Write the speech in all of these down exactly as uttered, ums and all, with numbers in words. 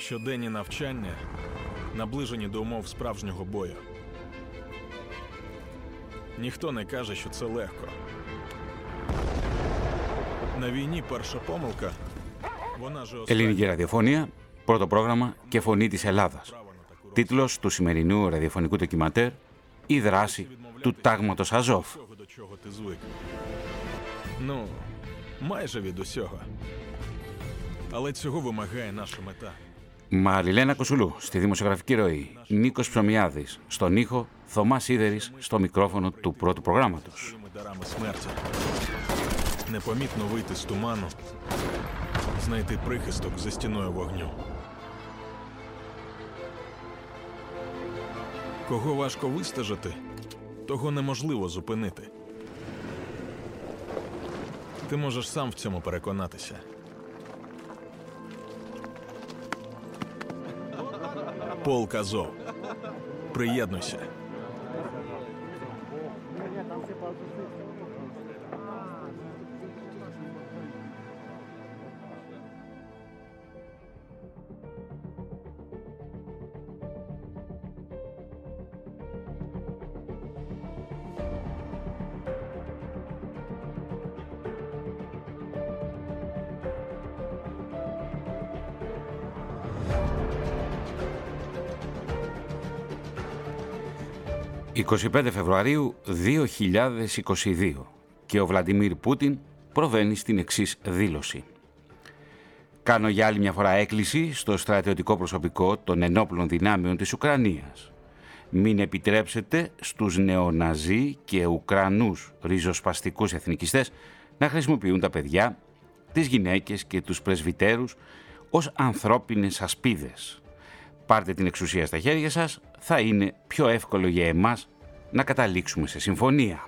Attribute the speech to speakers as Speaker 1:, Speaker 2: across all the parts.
Speaker 1: Щоденні навчання наближені до умов справжнього бою. Ніхто не каже, що це легко. На βίνη перша помилка, вона же
Speaker 2: Ελληνική ραδιοφωνία, πρώτο πρόγραμμα και φωνή της Ελλάδας. Τίτλος του σημερινού ραδιοφωνικού ντοκιμαντέρ «Η δράση του τάγματος Αζόφ».
Speaker 1: Ну, майже від усього. Але цього вимагає наша мета.
Speaker 2: Μαριλένα Κοσουλού στη δημοσιογραφική ροή, Νίκος Ψωμιάδης στον ήχο, Θωμάς Σίδερης στο μικρόφωνο του πρώτου προγράμματος.
Speaker 1: Непомітно вийти з туману, знайти прихисток за стіною вогню. Кого важко вистежити, того неможливо зупинити. Ти можеш сам в цьому переконатися. Полк Азов. Приєднуйся.
Speaker 2: είκοσι πέντε Φεβρουαρίου δύο χιλιάδες είκοσι δύο και ο Βλαντιμίρ Πούτιν προβαίνει στην εξής δήλωση. Κάνω για άλλη μια φορά έκκληση στο στρατιωτικό προσωπικό των ενόπλων δυνάμεων της Ουκρανίας. Μην επιτρέψετε στους νεοναζί και Ουκρανούς ριζοσπαστικούς εθνικιστές να χρησιμοποιούν τα παιδιά, τις γυναίκες και τους πρεσβυτέρους ως ανθρώπινες ασπίδες. Πάρτε την εξουσία στα χέρια σας, θα είναι πιο εύκολο για εμάς να καταλήξουμε σε συμφωνία.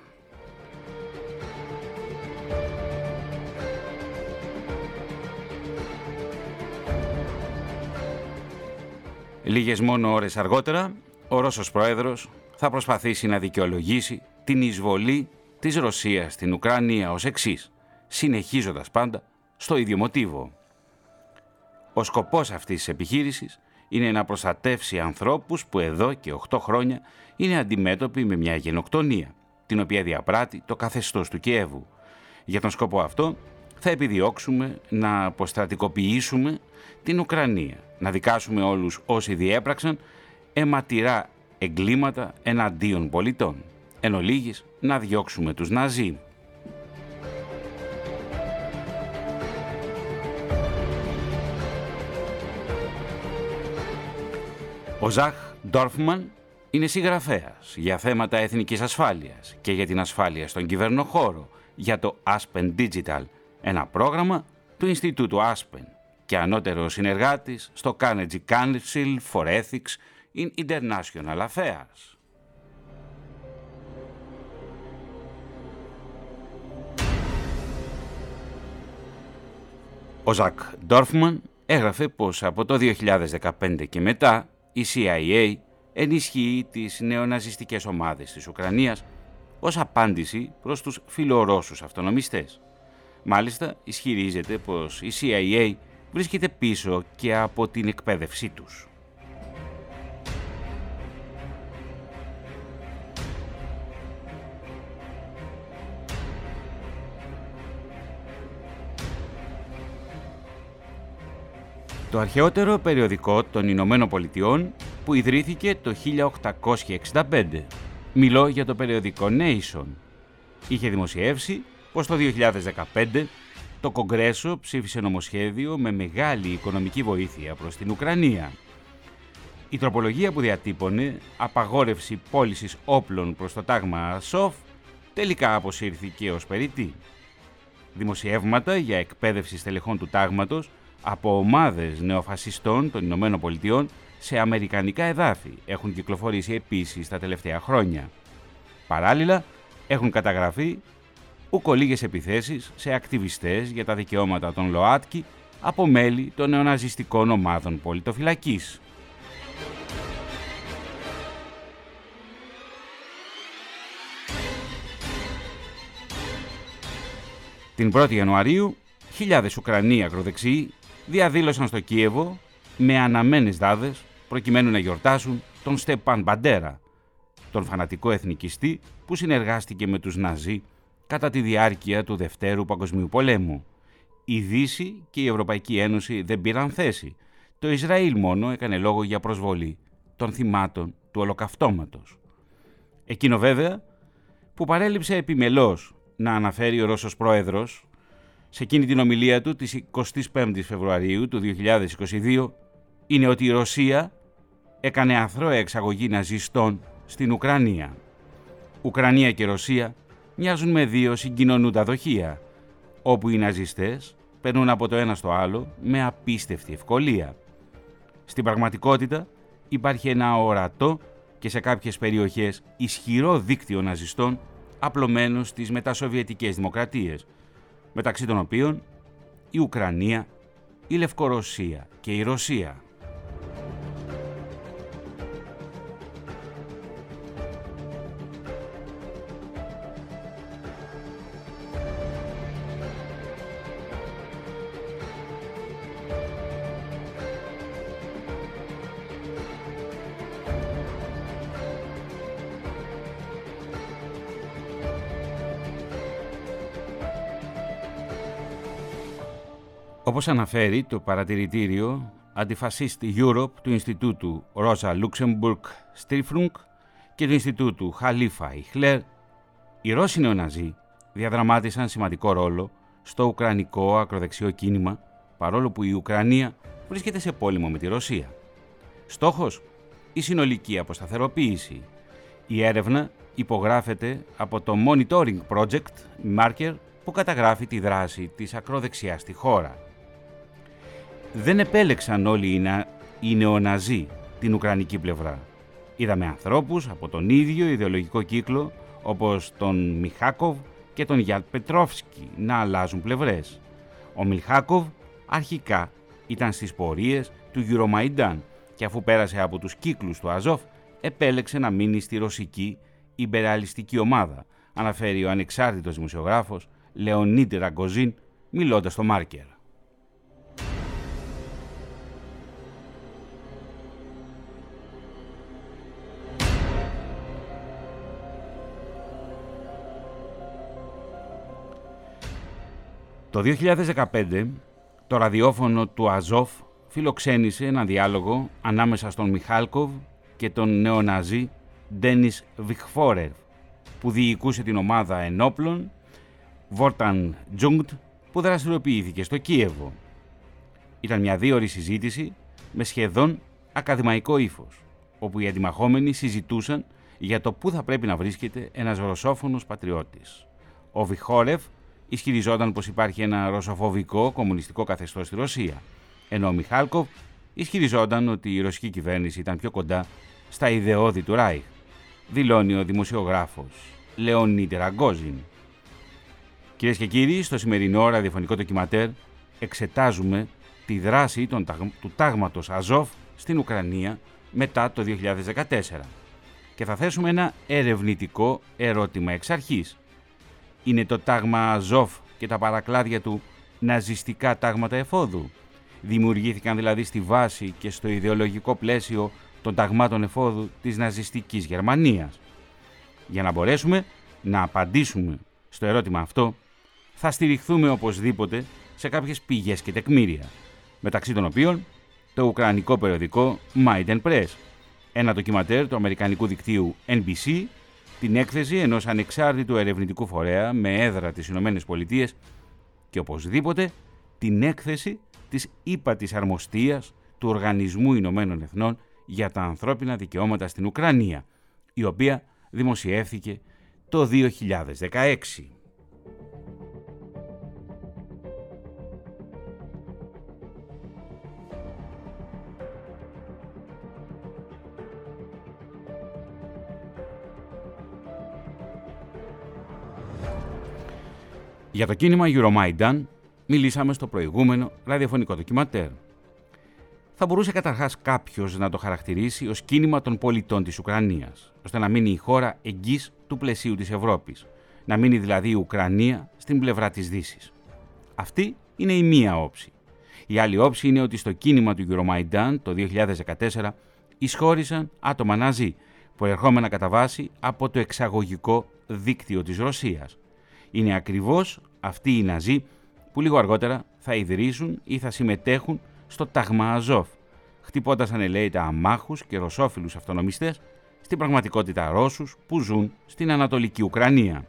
Speaker 2: Λίγες μόνο ώρες αργότερα, ο Ρώσος Πρόεδρος θα προσπαθήσει να δικαιολογήσει την εισβολή της Ρωσίας στην Ουκρανία ως εξής, συνεχίζοντας πάντα στο ίδιο μοτίβο. Ο σκοπός αυτής της επιχείρησης είναι να προστατεύσει ανθρώπους που εδώ και οκτώ χρόνια είναι αντιμέτωποι με μια γενοκτονία, την οποία διαπράττει το καθεστώς του Κιέβου. Για τον σκοπό αυτό θα επιδιώξουμε να αποστρατικοποιήσουμε την Ουκρανία, να δικάσουμε όλους όσοι διέπραξαν αιματηρά εγκλήματα εναντίον πολιτών, εν ολίγης να διώξουμε τους Ναζί. Ο Ζαχ Ντόρφμαν είναι συγγραφέας για θέματα εθνικής ασφάλειας και για την ασφάλεια στον κυβερνοχώρο για το Aspen Digital, ένα πρόγραμμα του Ινστιτούτου Aspen και ανώτερο συνεργάτης στο Carnegie Council for Ethics in International Affairs. Ο Ζαχ Ντόρφμαν έγραφε πως από το δύο χιλιάδες δεκαπέντε και μετά η σι άι έι ενισχύει τις νεοναζιστικές ομάδες της Ουκρανίας ως απάντηση προς τους φιλορώσους αυτονομιστές. Μάλιστα, ισχυρίζεται πως η σι άι έι βρίσκεται πίσω και από την εκπαίδευσή τους. Το αρχαιότερο περιοδικό των Ηνωμένων Πολιτειών που ιδρύθηκε το χίλια οκτακόσια εξήντα πέντε. Μιλώ για το περιοδικό Nation. Είχε δημοσιεύσει πως το δύο χιλιάδες δεκαπέντε το Κογκρέσο ψήφισε νομοσχέδιο με μεγάλη οικονομική βοήθεια προς την Ουκρανία. Η τροπολογία που διατύπωνε απαγόρευση πώλησης όπλων προς το τάγμα Αζόφ τελικά αποσύρθηκε ως περιττή. Δημοσιεύματα για εκπαίδευση στελεχών του τάγματος από ομάδες νεοφασιστών των Ηνωμένων Πολιτειών σε αμερικανικά εδάφη έχουν κυκλοφορήσει επίσης τα τελευταία χρόνια. Παράλληλα, έχουν καταγραφεί ούκο λίγες επιθέσεις σε ακτιβιστές για τα δικαιώματα των ΛΟΑΤΚΙ από μέλη των νεοναζιστικών ομάδων πολιτοφυλακής. Την πρώτη Ιανουαρίου, χιλιάδες Ουκρανοί ακροδεξιοί διαδήλωσαν στο Κίεβο με αναμένες δάδες προκειμένου να γιορτάσουν τον Στεπάν Μπαντέρα, τον φανατικό εθνικιστή που συνεργάστηκε με τους Ναζί κατά τη διάρκεια του Δευτέρου Παγκοσμίου Πολέμου. Η Δύση και η Ευρωπαϊκή Ένωση δεν πήραν θέση. Το Ισραήλ μόνο έκανε λόγο για προσβολή των θυμάτων του Ολοκαυτώματος. Εκείνο βέβαια που παρέλειψε επιμελώς να αναφέρει ο Ρώσος πρόεδρος σε εκείνη την ομιλία του της εικοστής πέμπτης Φεβρουαρίου του δύο χιλιάδες είκοσι δύο είναι ότι η Ρωσία έκανε αθρώα εξαγωγή ναζιστών στην Ουκρανία. Ουκρανία και Ρωσία μοιάζουν με δύο συγκοινωνούντα δοχεία, όπου οι ναζιστές περνούν από το ένα στο άλλο με απίστευτη ευκολία. Στην πραγματικότητα υπάρχει ένα ορατό και σε κάποιες περιοχές ισχυρό δίκτυο ναζιστών απλωμένο στις μετασοβιετικές δημοκρατίες, μεταξύ των οποίων η Ουκρανία, η Λευκορωσία και η Ρωσία. Όπως αναφέρει το παρατηρητήριο Antifascist Europe του Ινστιτούτου Rosa Luxemburg Stiftung και του Ινστιτούτου Χαλίφα Ιχλέρ, οι Ρώσοι νεοναζί διαδραμάτισαν σημαντικό ρόλο στο ουκρανικό ακροδεξιό κίνημα, παρόλο που η Ουκρανία βρίσκεται σε πόλεμο με τη Ρωσία. Στόχος, η συνολική αποσταθεροποίηση. Η έρευνα υπογράφεται από το Monitoring Project Marker που καταγράφει τη δράση της ακροδεξιάς στη χώρα. Δεν επέλεξαν όλοι οι, να... οι νεοναζί την ουκρανική πλευρά. Είδαμε ανθρώπους από τον ίδιο ιδεολογικό κύκλο, όπως τον Μιχάκοβ και τον Γιάν Πετρόφσκι, να αλλάζουν πλευρές. Ο Μιχάκοβ αρχικά ήταν στις πορείες του Euromaidan και αφού πέρασε από τους κύκλους του Αζόφ, επέλεξε να μείνει στη ρωσική ιμπεριαλιστική ομάδα, αναφέρει ο ανεξάρτητος δημοσιογράφος Λεωνίδ Ραγκοζίν, μιλώντας στο Μάρκερ. Το δύο χιλιάδες δεκαπέντε, το ραδιόφωνο του Αζόφ φιλοξένησε ένα διάλογο ανάμεσα στον Μιχάλκοβ και τον νεοναζί Ντένις Βιχφόρερ, που διοικούσε την ομάδα ενόπλων Βόρταν Τζούγκτ που δραστηριοποιήθηκε στο Κίεβο. Ήταν μια δύο-ώρη συζήτηση με σχεδόν ακαδημαϊκό ύφος, όπου οι αντιμαχόμενοι συζητούσαν για το πού θα πρέπει να βρίσκεται ένας ρωσόφωνος πατριώτης. Ο Βιχόρεφ ισχυριζόταν πως υπάρχει ένα ρωσοφοβικό κομμουνιστικό καθεστώς στη Ρωσία, ενώ ο Μιχάλκοβ ισχυριζόταν ότι η ρωσική κυβέρνηση ήταν πιο κοντά στα ιδεώδη του Ράιχ, δηλώνει ο δημοσιογράφος Λεωνίδ Ραγκόζιν. Κυρίες και κύριοι, στο σημερινό ραδιοφωνικό ντοκιματέρ εξετάζουμε τη δράση των, του τάγματος Αζόφ στην Ουκρανία μετά το δύο χιλιάδες δεκατέσσερα και θα θέσουμε ένα ερευνητικό ερώτημα εξ αρχής. Είναι το τάγμα Αζόφ και τα παρακλάδια του ναζιστικά τάγματα εφόδου? Δημιουργήθηκαν δηλαδή στη βάση και στο ιδεολογικό πλαίσιο των ταγμάτων εφόδου της ναζιστικής Γερμανίας? Για να μπορέσουμε να απαντήσουμε στο ερώτημα αυτό, θα στηριχθούμε οπωσδήποτε σε κάποιες πηγές και τεκμήρια, μεταξύ των οποίων το ουκρανικό περιοδικό Maidan Press, ένα ντοκιματέρ του αμερικανικού δικτύου Εν Μπι Σι, την έκθεση ενός ανεξάρτητου ερευνητικού φορέα με έδρα τις Ηνωμένες Πολιτείες και οπωσδήποτε την έκθεση της ύπατης αρμοστίας του Οργανισμού Ηνωμένων Εθνών για τα ανθρώπινα δικαιώματα στην Ουκρανία, η οποία δημοσιεύθηκε το δύο χιλιάδες δεκαέξι. Για το κίνημα Euromaidan μιλήσαμε στο προηγούμενο ραδιοφωνικό ντοκιματέρ. Θα μπορούσε καταρχάς κάποιος να το χαρακτηρίσει ως κίνημα των πολιτών της Ουκρανίας, ώστε να μείνει η χώρα εγγύς του πλαισίου της Ευρώπης, να μείνει δηλαδή η Ουκρανία στην πλευρά της Δύσης. Αυτή είναι η μία όψη. Η άλλη όψη είναι ότι στο κίνημα του Euromaidan το δύο χιλιάδες δεκατέσσερα εισχώρησαν άτομα Ναζί, προερχόμενα κατά βάση από το εξαγωγικό δίκτυο της Ρωσίας. Είναι ακριβώς αυτοί οι Ναζί που λίγο αργότερα θα ιδρύσουν ή θα συμμετέχουν στο τάγμα Αζόφ, χτυπώντας ανελαίητα αμάχους και ρωσόφιλους αυτονομιστές, στην πραγματικότητα Ρώσους που ζουν στην Ανατολική Ουκρανία.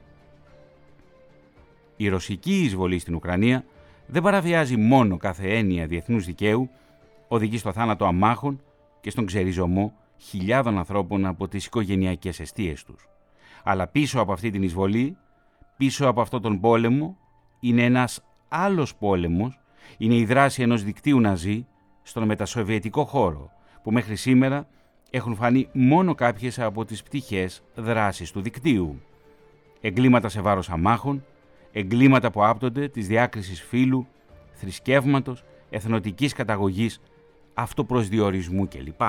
Speaker 2: Η ρωσική εισβολή στην Ουκρανία δεν παραβιάζει μόνο κάθε έννοια διεθνούς δικαίου, οδηγεί στο θάνατο αμάχων και στον ξεριζωμό χιλιάδων ανθρώπων από τις οικογενειακές εστίες τους. Αλλά πίσω από αυτή την εισβολή, πίσω από αυτόν τον πόλεμο, είναι ένας άλλος πόλεμος, είναι η δράση ενός δικτύου Ναζί στον μετασοβιετικό χώρο, που μέχρι σήμερα έχουν φανεί μόνο κάποιες από τις πτυχές δράσης του δικτύου. Εγκλήματα σε βάρος αμάχων, εγκλήματα που άπτονται της διάκρισης φύλου, θρησκεύματος, εθνοτικής καταγωγής, αυτοπροσδιορισμού κλπ.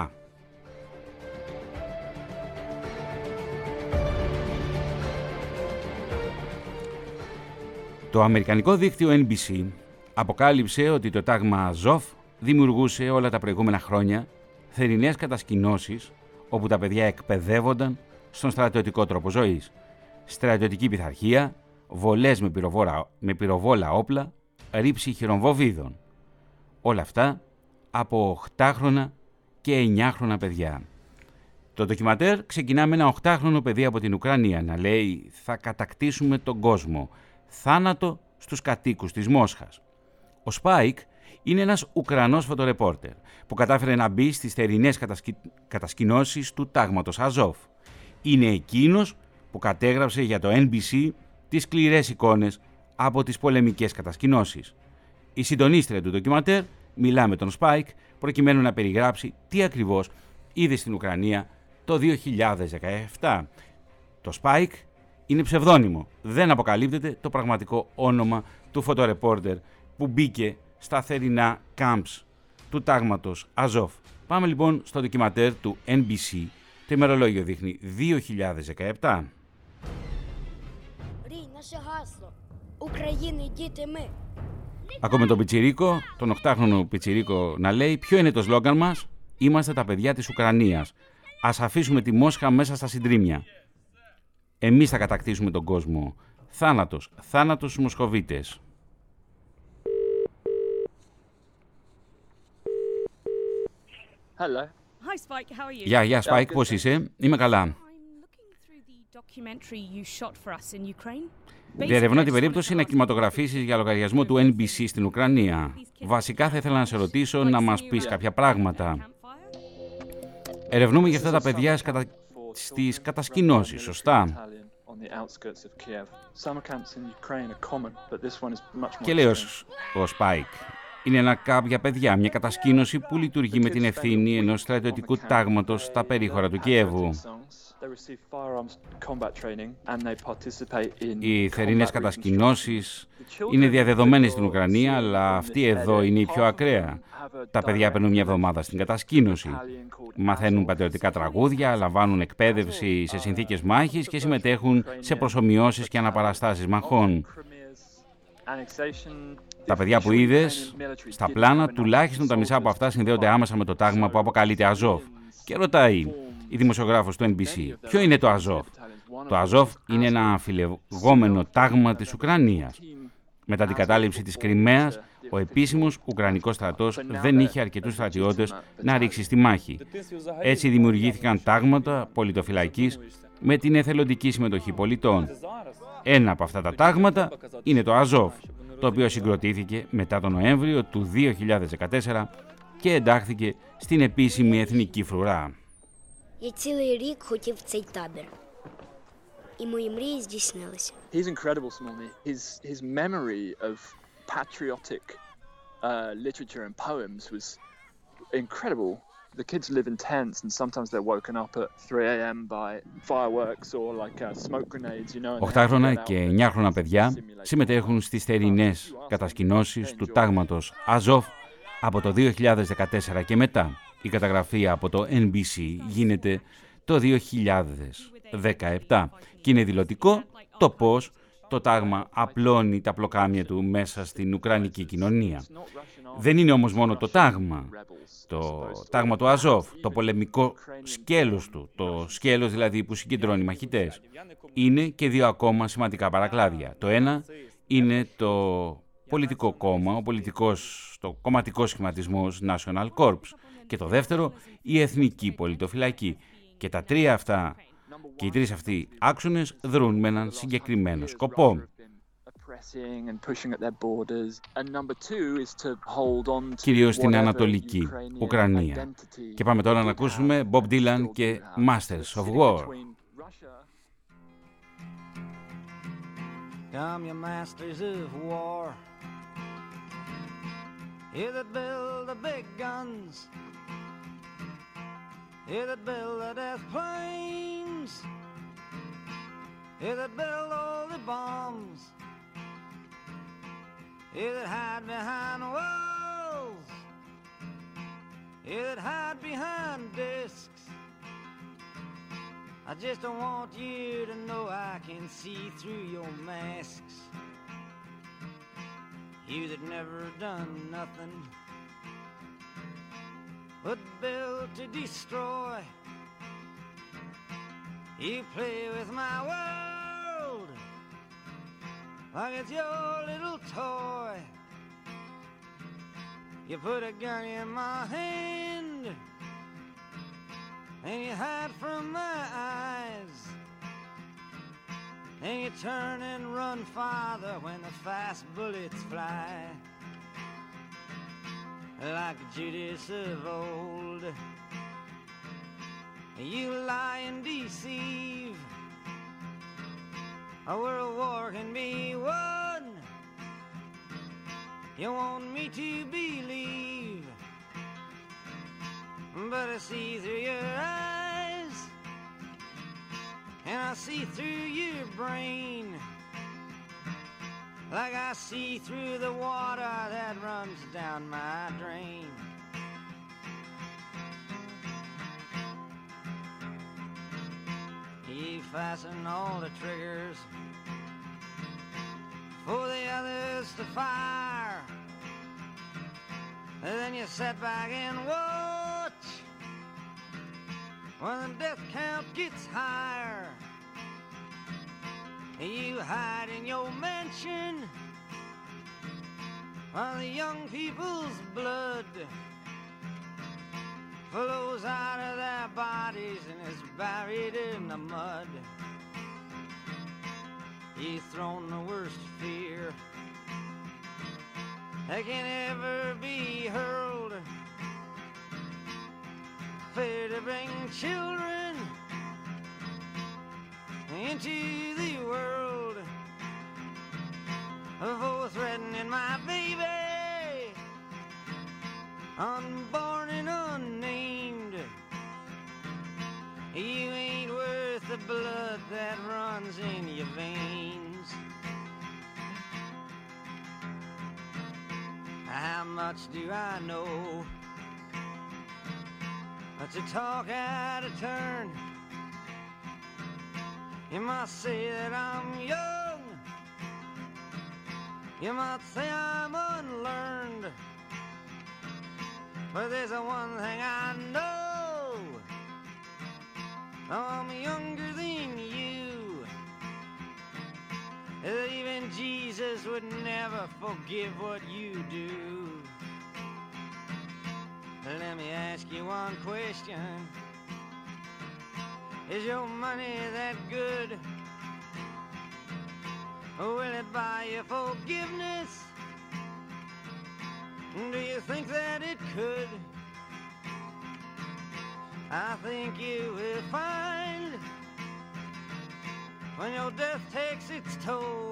Speaker 2: Το αμερικανικό δίκτυο Εν Μπι Σι αποκάλυψε ότι το τάγμα Αζόφ δημιουργούσε όλα τα προηγούμενα χρόνια θερινές κατασκηνώσεις όπου τα παιδιά εκπαιδεύονταν στον στρατιωτικό τρόπο ζωής, στρατιωτική πειθαρχία, βολές με, με πυροβόλα όπλα, ρήψη χειρομβοβίδων. Όλα αυτά από οχτάχρονα και εννιάχρονα παιδιά. Το ντοκιματέρ ξεκινά με ένα οχτάχρονο παιδί από την Ουκρανία να λέει «Θα κατακτήσουμε τον κόσμο, θάνατο στους κατοίκους της Μόσχας». Ο Σπάικ είναι ένας Ουκρανός φωτορεπόρτερ που κατάφερε να μπει στις θερινές κατασκη... κατασκηνώσεις του τάγματος Αζόφ. Είναι εκείνος που κατέγραψε για το Εν Μπι Σι τις σκληρές εικόνες από τις πολεμικές κατασκηνώσεις. Η συντονίστρια του ντοκιματέρ μιλά με τον Σπάικ προκειμένου να περιγράψει τι ακριβώς είδε στην Ουκρανία το δύο χιλιάδες δεκαεπτά. Το Σπάικ είναι ψευδόνυμο, δεν αποκαλύπτεται το πραγματικό όνομα του φωτορεπόρτερ που μπήκε στα θερινά camps του τάγματος Αζόφ. Πάμε λοιπόν στο ντοκιματέρ του Εν Μπι Σι, το ημερολόγιο δείχνει δύο χιλιάδες δεκαεπτά. Ακούμε τον Πιτσιρίκο, τον οκτάχρονο Πιτσιρίκο να λέει ποιο είναι το σλόγγαν μας, είμαστε τα παιδιά της Ουκρανίας. Ας αφήσουμε τη Μόσχα μέσα στα συντρίμμια. Εμείς θα κατακτήσουμε τον κόσμο. Θάνατος, θάνατος στους Μοσχοβίτες.
Speaker 3: Hello.
Speaker 4: Hi Spike, how are you?
Speaker 2: Γεια, γεια Spike, πώς είσαι? Είμαι καλά. Διερευνώ την περίπτωση να κινηματογραφήσεις για λογαριασμό του Εν Μπι Σι στην Ουκρανία. Βασικά θα ήθελα να σε ρωτήσω να μας πεις κάποια πράγματα. Ερευνούμε για αυτά τα παιδιά κατα... στις κατασκηνώσεις, σωστά? Και λέει ο Σπάικ, είναι ένα κάποια παιδιά, μια κατασκήνωση που λειτουργεί με την ευθύνη ενός στρατιωτικού τάγματος στα περίχωρα του Κιέβου. Οι θερινές κατασκηνώσεις είναι διαδεδομένες στην Ουκρανία, αλλά αυτή εδώ είναι η πιο ακραία. Τα παιδιά παίρνουν μια εβδομάδα στην κατασκήνωση. Μαθαίνουν πατριωτικά τραγούδια, λαμβάνουν εκπαίδευση σε συνθήκες μάχης και συμμετέχουν σε προσομοιώσεις και αναπαραστάσεις μαχών. Τα παιδιά που είδες στα πλάνα, τουλάχιστον τα μισά από αυτά συνδέονται άμεσα με το τάγμα που αποκαλείται Αζόφ. Και ρωτάει η δημοσιογράφος του Εν Μπι Σι, ποιο είναι το Αζόφ? Το Αζόφ είναι ένα αμφιλεγόμενο τάγμα της Ουκρανίας. Μετά την κατάληψη της Κριμαίας, ο επίσημος Ουκρανικός στρατός δεν είχε αρκετούς στρατιώτες να ρίξει στη μάχη. Έτσι δημιουργήθηκαν τάγματα πολιτοφυλακής με την εθελοντική συμμετοχή πολιτών. Ένα από αυτά τα τάγματα είναι το Αζόφ, το οποίο συγκροτήθηκε μετά τον Νοέμβριο του δύο χιλιάδες δεκατέσσερα και εντάχθηκε στην επίσημη εθνική φρουρά.
Speaker 5: Я цілий рік хотів в цей табір. І мої мрії здійснилися.
Speaker 3: He's incredible, Smolny. His his memory of patriotic uh, literature and poems was incredible. The kids live in tents and sometimes they're woken up at three a.m. by fireworks or like uh, smoke grenades, you know.
Speaker 2: Οχτάχρονα και εννιάχρονα παιδιά συμμετέχουν στις θερινές κατασκηνώσεις του τάγματος Αζόφ από το δύο χιλιάδες δεκατέσσερα και μετά. Η καταγραφή από το Εν Μπι Σι γίνεται το δύο χιλιάδες δεκαεπτά και είναι δηλωτικό το πώς το τάγμα απλώνει τα πλοκάμια του μέσα στην ουκρανική κοινωνία. Δεν είναι όμως μόνο το τάγμα. Το τάγμα του Αζόφ, το πολεμικό σκέλος του, το σκέλος δηλαδή που συγκεντρώνει μαχητές, είναι και δύο ακόμα σημαντικά παρακλάδια. Το ένα είναι το πολιτικό κόμμα, ο πολιτικός, το κομματικός σχηματισμός National Corps, και το δεύτερο η εθνική πολιτοφυλακή. Και τα τρία αυτά και οι τρεις αυτοί άξονες δρούν με έναν συγκεκριμένο σκοπό. Κυρίως στην Ανατολική Ουκρανία. Και πάμε τώρα να ακούσουμε Bob Dylan και Masters of War.
Speaker 4: Come, you masters of war, you that build the big guns, you that build the death planes, you that build all the bombs, you that hide behind walls, you that hide behind discs. I just don't want you to know I can see through your masks. You that never done nothing but build to destroy. You play with my world like it's your little toy. You put a gun in my hand and you hide from my eyes, and you turn and run farther when the fast bullets fly. Like Judas of old, you lie and deceive. A world war can be won. You want me to believe, but I see through your eyes, and I see through your brain, like I see through the water that runs down my drain. You fasten all the triggers for the others to fire, and then you sit back and watch when the death count gets higher. You hide in your mansion while the young people's blood flows out of their bodies and is buried in the mud. You've thrown the worst fear that can ever be hurled, fear to bring children into the world, for threatening my baby, unborn and unnamed. You ain't worth the blood that runs in your veins. How much do I know? But to talk out of turn, you might say that I'm young, you might say I'm unlearned, but there's a one thing I know, I'm younger than you, that even Jesus would never forgive what you do. Let me ask you one question. Is your money that good? Will it buy you forgiveness? Do you think that it could? I think you will find when your death takes its toll,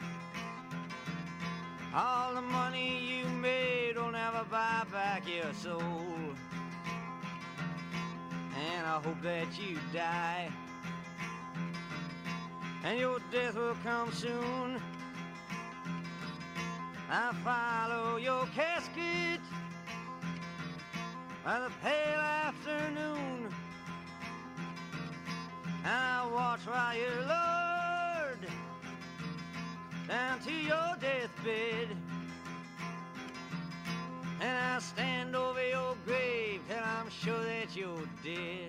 Speaker 4: all the money you made will never buy back your soul. And I hope that you die, and your death will come soon. I follow your casket by the pale afternoon, and I watch while your Lord to your deathbed, and I'll stand over your grave till I'm sure that you're dead.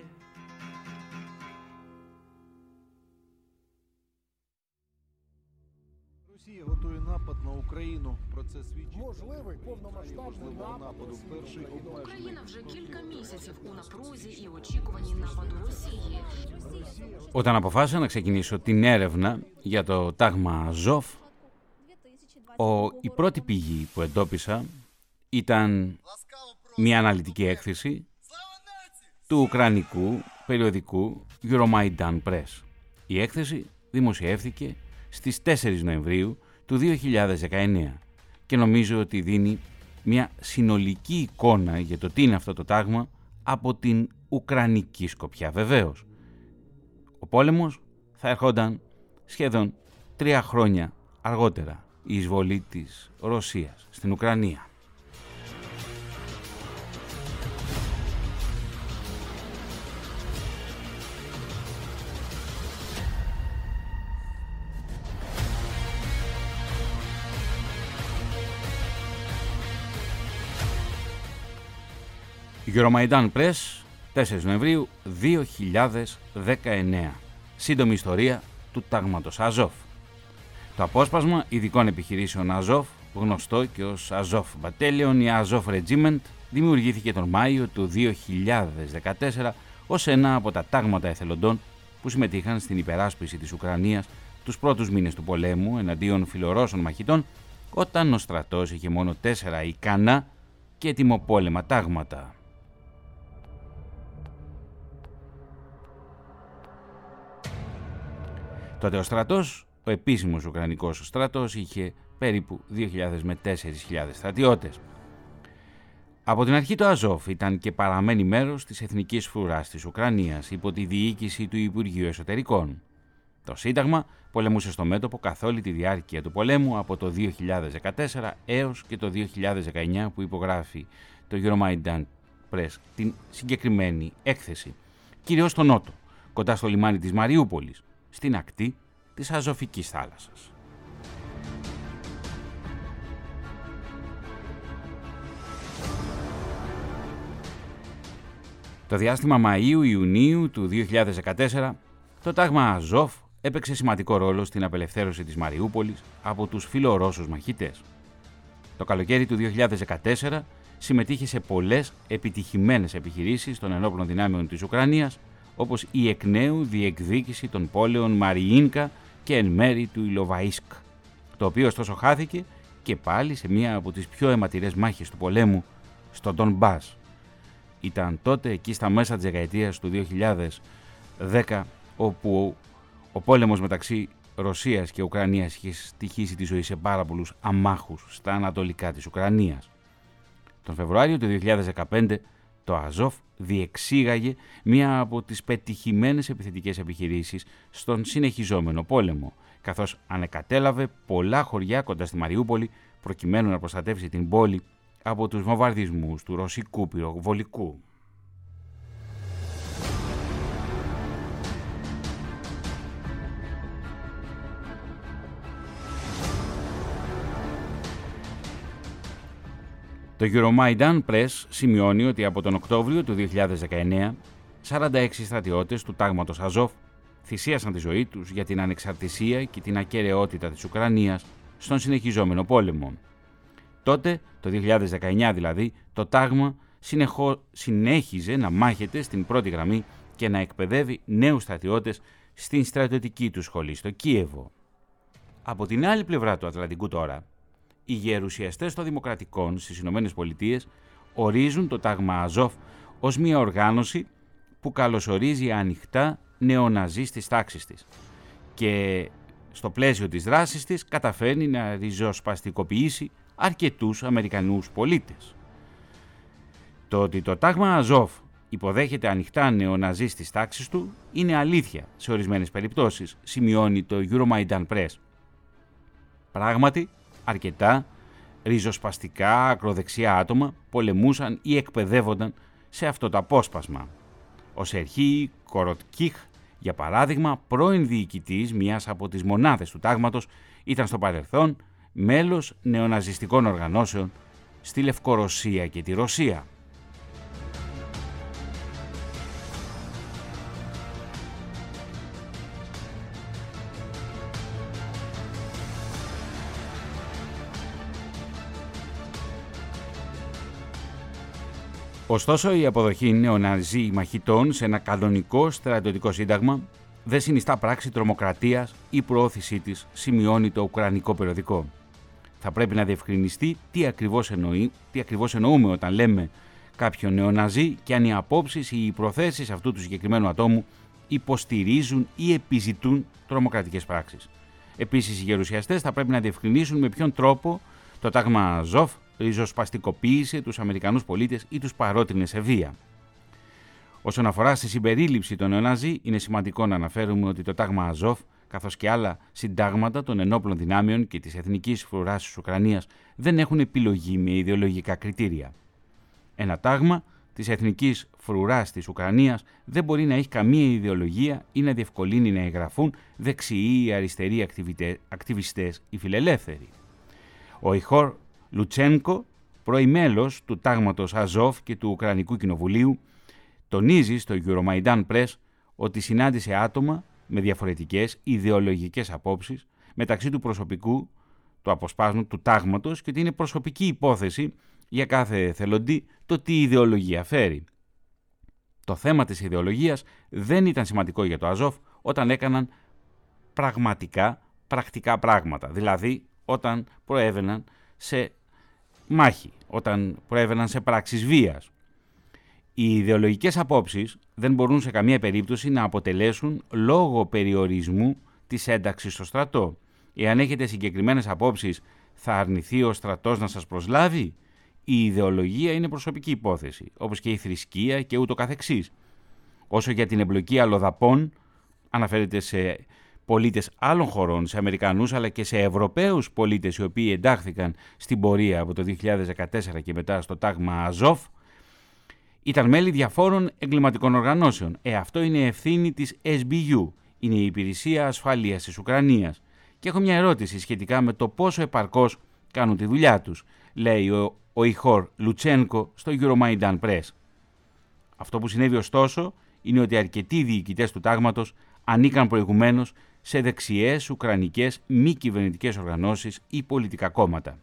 Speaker 6: Росія готує напад на Україну. Про це свідчить
Speaker 7: Можливий повномасштабний напад
Speaker 6: нападу. Перший обмежений.
Speaker 8: Україна вже кілька місяців у напрузі і очікуванні нападу Росії.
Speaker 2: Όταν αποφάσισα να ξεκινήσω την έρευνα για το τάγμα Αζόφ, ο, η πρώτη πηγή που εντόπισα ήταν μια αναλυτική έκθεση του ουκρανικού περιοδικού Euromaidan Press. Η έκθεση δημοσιεύθηκε στις τέσσερις Νοεμβρίου του δύο χιλιάδες δεκαεννέα και νομίζω ότι δίνει μια συνολική εικόνα για το τι είναι αυτό το τάγμα από την ουκρανική σκοπιά. Βεβαίως, ο πόλεμος θα ερχόταν σχεδόν τρία χρόνια αργότερα, η εισβολή της Ρωσίας στην Ουκρανία. Euromaidan Press, τέσσερις Νοεμβρίου δύο χιλιάδες δεκαεννέα. Σύντομη ιστορία του τάγματος Αζόφ. Το απόσπασμα ειδικών επιχειρήσεων Αζόφ, γνωστό και ως Azov Battalion ή Azov Regiment, δημιουργήθηκε τον Μάιο του δύο χιλιάδες δεκατέσσερα ως ένα από τα τάγματα εθελοντών που συμμετείχαν στην υπεράσπιση της Ουκρανίας τους πρώτους μήνες του πολέμου εναντίον φιλορώσων μαχητών, όταν ο στρατός είχε μόνο τέσσερα ικανά και ετοιμοπόλεμα τάγματα. Τότε ο στρατός, ο επίσημος Ουκρανικός στρατός, είχε περίπου δύο χιλιάδες με τέσσερις χιλιάδες στρατιώτες. Από την αρχή το Αζόφ ήταν και παραμένει μέρος της εθνικής φρουράς της Ουκρανίας υπό τη διοίκηση του Υπουργείου Εσωτερικών. Το Σύνταγμα πολεμούσε στο μέτωπο καθ' όλη τη διάρκεια του πολέμου από το δύο χιλιάδες δεκατέσσερα έως και το δύο χιλιάδες δεκαεννέα που υπογράφει το Euromaidan Press την συγκεκριμένη έκθεση, κυρίως στο νότο, κοντά στο λιμάνι της Μαριούπολης, στην ακτή της Αζωφικής θάλασσας. Το διάστημα Μαΐου-Ιουνίου του δύο χιλιάδες δεκατέσσερα, το τάγμα Αζόφ έπαιξε σημαντικό ρόλο στην απελευθέρωση της Μαριούπολης από τους φιλορώσους μαχητές. Το καλοκαίρι του δύο χιλιάδες δεκατέσσερα συμμετείχε σε πολλές επιτυχημένες επιχειρήσεις των ενόπλων δυνάμεων της Ουκρανίας, όπως η εκ νέου διεκδίκηση των πόλεων Μαριίνκα και εν μέρη του Ιλοβαΐσκ, το οποίο ωστόσο χάθηκε και πάλι σε μία από τις πιο αιματηρές μάχες του πολέμου, στο Ντονμπάς. Ήταν τότε εκεί στα μέσα της δεκαετίας του δύο χιλιάδες δέκα, όπου ο πόλεμος μεταξύ Ρωσίας και Ουκρανίας είχε στοιχήσει τη ζωή σε πάρα πολλούς αμάχους στα ανατολικά της Ουκρανίας. Τον Φεβρουάριο του δύο χιλιάδες δεκαπέντε το Αζόφ διεξήγαγε μία από τις πετυχημένες επιθετικές επιχειρήσεις στον συνεχιζόμενο πόλεμο, καθώς ανεκατέλαβε πολλά χωριά κοντά στη Μαριούπολη προκειμένου να προστατεύσει την πόλη από τους βομβαρδισμούς του ρωσικού πυροβολικού. Το Euromaidan Press σημειώνει ότι από τον Οκτώβριο του δύο χιλιάδες δεκαεννέα σαράντα έξι στρατιώτες του τάγματος Αζόφ θυσίασαν τη ζωή τους για την ανεξαρτησία και την ακεραιότητα της Ουκρανίας στον συνεχιζόμενο πόλεμο. Τότε, το δύο χιλιάδες δεκαεννέα δηλαδή, το τάγμα συνεχώ, συνέχιζε να μάχεται στην πρώτη γραμμή και να εκπαιδεύει νέους στρατιώτες στην στρατιωτική του σχολή στο Κίεβο. Από την άλλη πλευρά του Ατλαντικού τώρα, οι γερουσιαστές των Δημοκρατικών στις Ηνωμένες Πολιτείες ορίζουν το τάγμα Αζόφ ως μια οργάνωση που καλωσορίζει ανοιχτά νεοναζί στις τάξεις της και στο πλαίσιο της δράσης της καταφέρνει να ριζοσπαστικοποιήσει αρκετούς Αμερικανούς πολίτες. Το ότι το τάγμα Αζόφ υποδέχεται ανοιχτά νεοναζί στις τάξεις του είναι αλήθεια σε ορισμένες περιπτώσεις, σημειώνει το Euromaidan Press. Πράγματι, αρκετά ριζοσπαστικά ακροδεξιά άτομα πολεμούσαν ή εκπαιδεύονταν σε αυτό το απόσπασμα. Ο Σερχί Κοροτκίχ, για παράδειγμα, πρώην διοικητής μιας από τις μονάδες του τάγματος, Ήταν στο παρελθόν μέλος νεοναζιστικών οργανώσεων στη Λευκορωσία και τη Ρωσία. Ωστόσο, η αποδοχή νεοναζί μαχητών σε ένα κανονικό στρατιωτικό σύνταγμα δεν συνιστά πράξη τρομοκρατίας ή προώθησή της, σημειώνει το ουκρανικό περιοδικό. Θα πρέπει να διευκρινιστεί τι ακριβώς, εννοεί, τι ακριβώς εννοούμε όταν λέμε κάποιον νεοναζί και αν οι απόψεις ή οι προθέσεις αυτού του συγκεκριμένου ατόμου υποστηρίζουν ή επιζητούν τρομοκρατικές πράξεις. Επίσης, οι γερουσιαστές θα πρέπει να διευκρινίσουν με ποιον τρόπο το τάγμα Αζόφ ριζοσπαστικοποίησε τους Αμερικανούς πολίτες ή τους παρότρινε σε βία. Όσον αφορά στη συμπερίληψη των νεοναζί, είναι σημαντικό να αναφέρουμε ότι το τάγμα Αζόφ, καθώς και άλλα συντάγματα των ενόπλων δυνάμεων και της εθνικής φρουράς της Ουκρανίας, δεν έχουν επιλογή με ιδεολογικά κριτήρια. Ένα τάγμα της εθνικής φρουράς της Ουκρανίας δεν μπορεί να έχει καμία ιδεολογία ή να διευκολύνει να εγγραφούν δεξιοί ή αριστεροί ακτιβιστές ή φιλελεύθεροι. Ο Ιχόρ Λουτσένκο, πρώην μέλος του τάγματος Αζόφ και του Ουκρανικού Κοινοβουλίου, τονίζει στο Euromaidan Press ότι συνάντησε άτομα με διαφορετικές ιδεολογικές απόψεις μεταξύ του προσωπικού του αποσπάσματος του τάγματος και ότι είναι προσωπική υπόθεση για κάθε εθελοντή το τι ιδεολογία φέρει. Το θέμα της ιδεολογίας δεν ήταν σημαντικό για το Αζόφ όταν έκαναν πραγματικά, πρακτικά πράγματα, δηλαδή όταν προέβαιναν σε μάχη, όταν προέβαιναν σε πράξεις βίας. Οι ιδεολογικές απόψεις δεν μπορούν σε καμία περίπτωση να αποτελέσουν λόγο περιορισμού της ένταξης στο στρατό. Εάν έχετε συγκεκριμένες απόψεις, θα αρνηθεί ο στρατός να σας προσλάβει? Η ιδεολογία είναι προσωπική υπόθεση, όπως και η θρησκεία και ούτω καθεξής. Όσο για την εμπλοκή αλλοδαπών, αναφέρεται σε πολίτες άλλων χωρών, σε Αμερικανούς αλλά και σε Ευρωπαίους πολίτες οι οποίοι εντάχθηκαν στην πορεία από το δύο χιλιάδες δεκατέσσερα και μετά στο τάγμα Αζόφ, ήταν μέλη διαφόρων εγκληματικών οργανώσεων. Ε, αυτό είναι ευθύνη της ες μπι γιου, είναι η Υπηρεσία Ασφαλείας της Ουκρανίας. Και έχω μια ερώτηση σχετικά με το πόσο επαρκώς κάνουν τη δουλειά τους, λέει ο, ο Ιχόρ Λουτσένκο στο Euromaidan Press. Αυτό που συνέβη ωστόσο είναι ότι αρκετοί διοικητές του τάγματος ανήκαν προηγουμένως σε δεξιές ουκρανικές μη κυβερνητικές οργανώσεις ή πολιτικά κόμματα.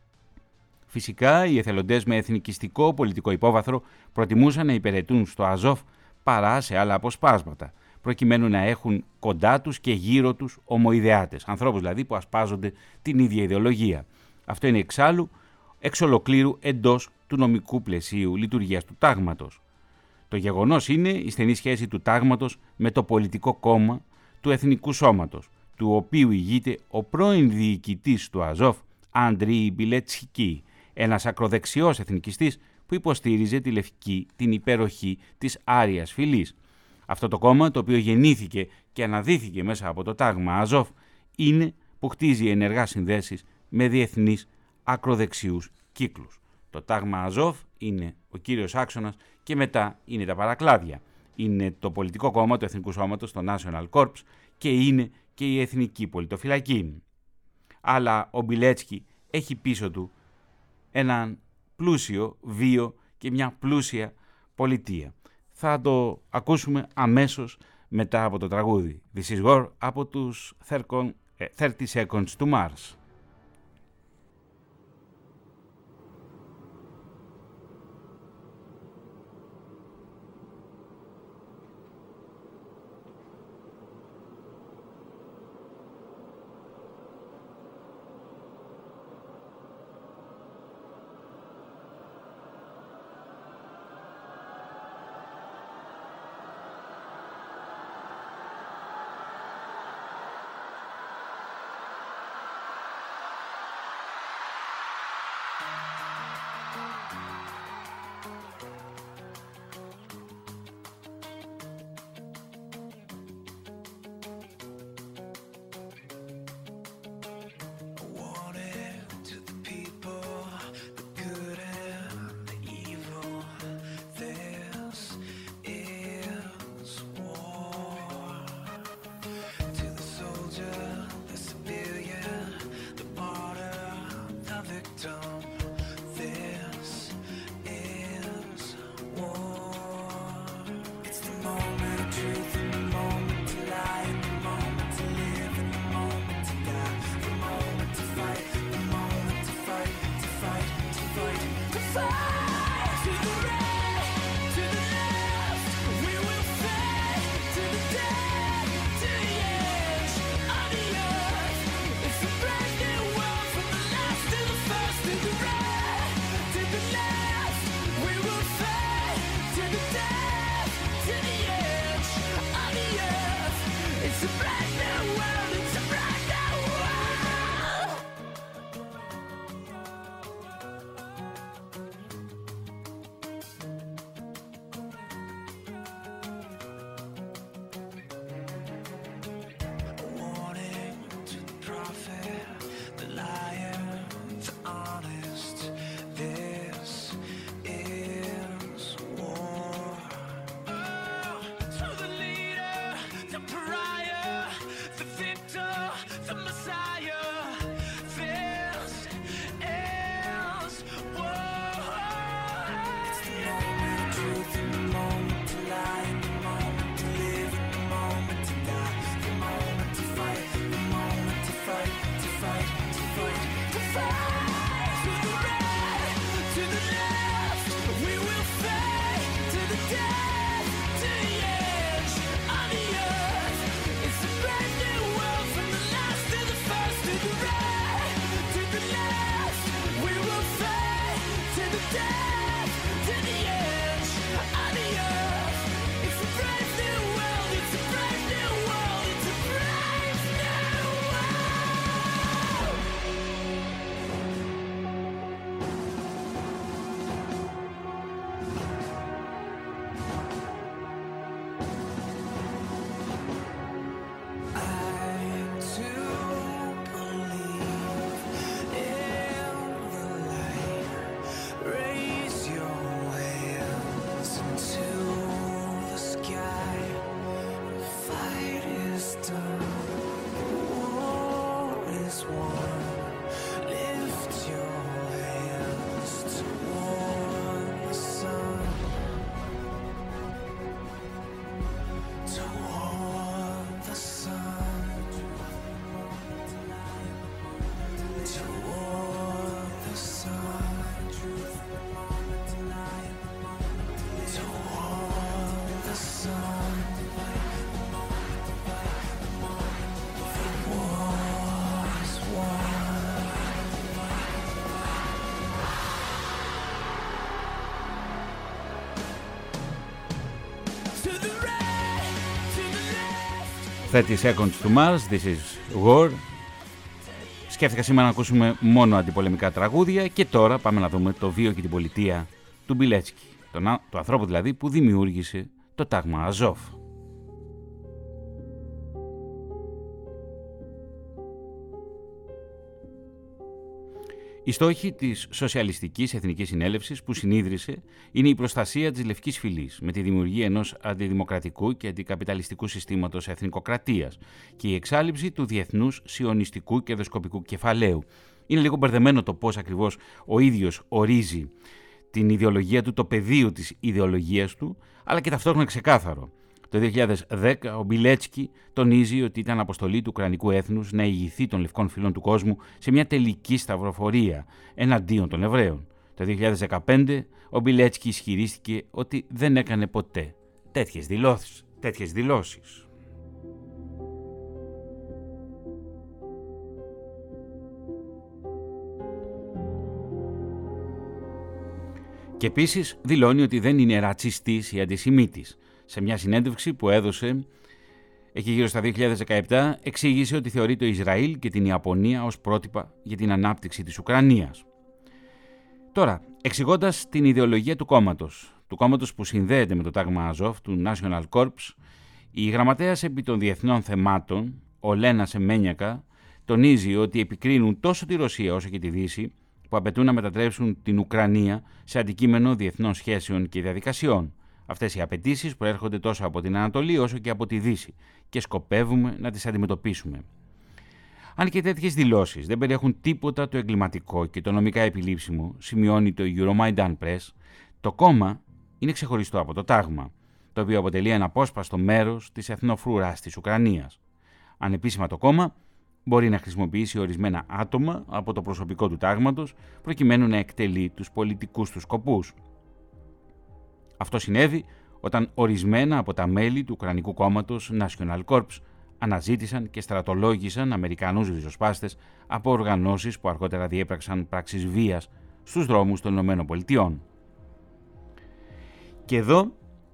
Speaker 2: Φυσικά, οι εθελοντές με εθνικιστικό πολιτικό υπόβαθρο προτιμούσαν να υπηρετούν στο Αζόφ παρά σε άλλα αποσπάσματα, προκειμένου να έχουν κοντά τους και γύρω τους ομοειδεάτες, ανθρώπους δηλαδή που ασπάζονται την ίδια ιδεολογία. Αυτό είναι εξάλλου εξ ολοκλήρου εντός του νομικού πλαισίου λειτουργίας του τάγματος. Το γεγονός είναι η στενή σχέση του τάγματος με το πολιτικό κόμμα του Εθνικού Σώματος, του οποίου ηγείται ο πρώην διοικητής του Αζόφ, Αντρί Μπιλετσικί, ένας ακροδεξιός εθνικιστής που υποστήριζε τη λευκή, την υπεροχή της Άριας φυλής. Αυτό το κόμμα, το οποίο γεννήθηκε και αναδύθηκε μέσα από το τάγμα Αζόφ, είναι που χτίζει ενεργά συνδέσεις με διεθνείς ακροδεξιούς κύκλους. Το τάγμα Αζόφ είναι ο κύριος άξονας και μετά είναι τα παρακλάδια. Είναι το πολιτικό κόμμα του Εθνικού Σώματος, το National Corps, και είναι και η Εθνική Πολιτοφυλακή. Αλλά ο Μπιλέτσκι έχει πίσω του έναν πλούσιο βίο και μια πλούσια πολιτεία. Θα το ακούσουμε αμέσως μετά από το τραγούδι This is War από τους thirty seconds to Mars. thirty seconds to Mars, This is War. Σκέφτηκα σήμερα να ακούσουμε μόνο αντιπολεμικά τραγούδια και τώρα πάμε να δούμε το βίο και την πολιτεία του Μπιλέτσκι, τον, του ανθρώπου δηλαδή που δημιούργησε το τάγμα Αζόφ. Οι στόχοι της Σοσιαλιστικής Εθνικής Συνέλευσης που συνίδρυσε είναι η προστασία της Λευκής Φυλής με τη δημιουργία ενός αντιδημοκρατικού και αντικαπιταλιστικού συστήματος εθνικοκρατίας και η εξάλειψη του διεθνούς σιωνιστικού κερδοσκοπικού κεφαλαίου. Είναι λίγο μπερδεμένο το πώς ακριβώς ο ίδιος ορίζει την ιδεολογία του, το πεδίο της ιδεολογίας του, αλλά και ταυτόχρονα ξεκάθαρο. Το δύο χιλιάδες δέκα ο Μπιλέτσκι τονίζει ότι ήταν αποστολή του ουκρανικού έθνους να ηγηθεί των λευκών φυλών του κόσμου σε μια τελική σταυροφορία εναντίον των Εβραίων. Το δύο χιλιάδες δεκαπέντε ο Μπιλέτσκι ισχυρίστηκε ότι δεν έκανε ποτέ τέτοιες δηλώσεις. Τέτοιες δηλώσεις. Και επίσης δηλώνει ότι δεν είναι ρατσιστής ή αντισημίτης. Σε μια συνέντευξη που έδωσε εκεί γύρω στα δύο χιλιάδες δεκαεπτά εξήγησε ότι θεωρεί το Ισραήλ και την Ιαπωνία ως πρότυπα για την ανάπτυξη της Ουκρανίας. Τώρα, εξηγώντας την ιδεολογία του κόμματος, του κόμματος που συνδέεται με το τάγμα Αζόφ, του National Corps, η γραμματέας επί των διεθνών θεμάτων, ο Λένα Σεμένιακα, τονίζει ότι επικρίνουν τόσο τη Ρωσία όσο και τη Δύση που απαιτούν να μετατρέψουν την Ουκρανία σε αντικείμενο διεθνών σχέσεων και διαδικασιών. Αυτές οι απαιτήσεις προέρχονται τόσο από την Ανατολή όσο και από τη Δύση και σκοπεύουμε να τις αντιμετωπίσουμε. Αν και τέτοιες δηλώσεις δεν περιέχουν τίποτα το εγκληματικό και το νομικά επιλήψιμο, σημειώνει το Euromaidan Press, το κόμμα είναι ξεχωριστό από το τάγμα, το οποίο αποτελεί ένα απόσπαστο μέρος της εθνοφρουράς της Ουκρανίας. Ανεπίσημα το κόμμα μπορεί να χρησιμοποιήσει ορισμένα άτομα από το προσωπικό του τάγματος προκειμένου να εκτελεί τους πολιτικούς του σκοπούς. Αυτό συνέβη όταν ορισμένα από τα μέλη του Ουκρανικού κόμματος National Corps αναζήτησαν και στρατολόγησαν Αμερικανούς ριζοσπάστες από οργανώσεις που αργότερα διέπραξαν πράξεις βίας στους δρόμους των ΗΠΑ. Και εδώ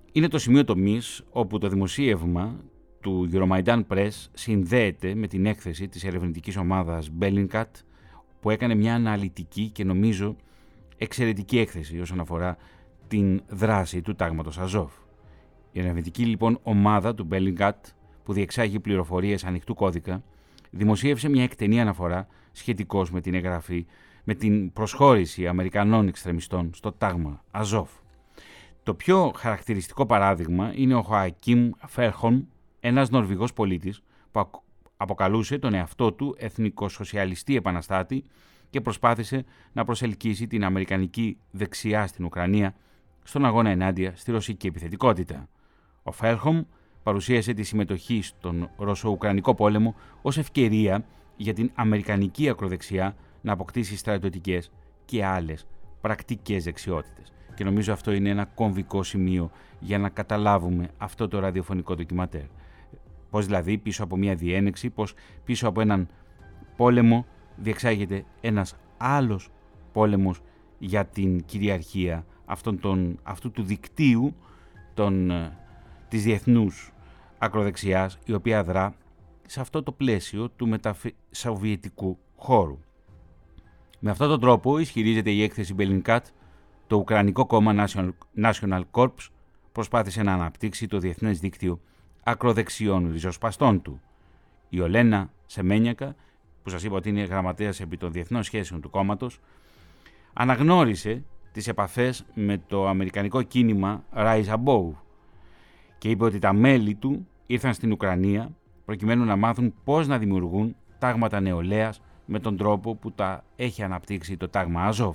Speaker 2: είναι το σημείο τομής όπου το δημοσίευμα του Euromaidan Press συνδέεται με την έκθεση της ερευνητικής ομάδας Bellingcat, που έκανε μια αναλυτική και νομίζω εξαιρετική έκθεση όσον αφορά την δράση του τάγματος Αζόφ. Η ερευνητική λοιπόν ομάδα του Bellingcat, που διεξάγει πληροφορίες ανοιχτού κώδικα, δημοσίευσε μια εκτενή αναφορά σχετικώς με την εγγραφή, με την προσχώρηση Αμερικανών εξτρεμιστών στο τάγμα Αζόφ. Το πιο χαρακτηριστικό παράδειγμα είναι ο Χοακίμ Φέρχολμ, ένας Νορβηγός πολίτης που αποκαλούσε τον εαυτό του εθνικοσοσιαλιστή επαναστάτη και προσπάθησε να προσελκύσει την αμερικανική δεξιά στην Ουκρανία στον αγώνα ενάντια στη ρωσική επιθετικότητα. Ο Φέρχολμ παρουσίασε τη συμμετοχή στον Ρωσο-Ουκρανικό πόλεμο ως ευκαιρία για την αμερικανική ακροδεξιά να αποκτήσει στρατιωτικές και άλλες πρακτικές δεξιότητες. Και νομίζω αυτό είναι ένα κομβικό σημείο για να καταλάβουμε αυτό το ραδιοφωνικό ντοκιματέρ. Πώς δηλαδή πίσω από μια διένεξη, πώς πίσω από έναν πόλεμο διεξάγεται ένας άλλος πόλεμος για την κυριαρχία αυτόν τον, αυτού του δικτύου των, της διεθνούς ακροδεξιάς, η οποία δρά σε αυτό το πλαίσιο του μετασοβιετικού χώρου. Με αυτόν τον τρόπο ισχυρίζεται η έκθεση Bellingcat, το Ουκρανικό κόμμα National, National Corps προσπάθησε να αναπτύξει το διεθνές δίκτυο ακροδεξιών ριζοσπαστών του. Η Ολένα Σεμένιακα, που σας είπα ότι είναι γραμματέας επί των διεθνών σχέσεων του κόμματος, αναγνώρισε τις επαφές με το αμερικανικό κίνημα Rise Above και είπε ότι τα μέλη του ήρθαν στην Ουκρανία προκειμένου να μάθουν πώς να δημιουργούν τάγματα νεολαίας με τον τρόπο που τα έχει αναπτύξει το τάγμα Αζόφ.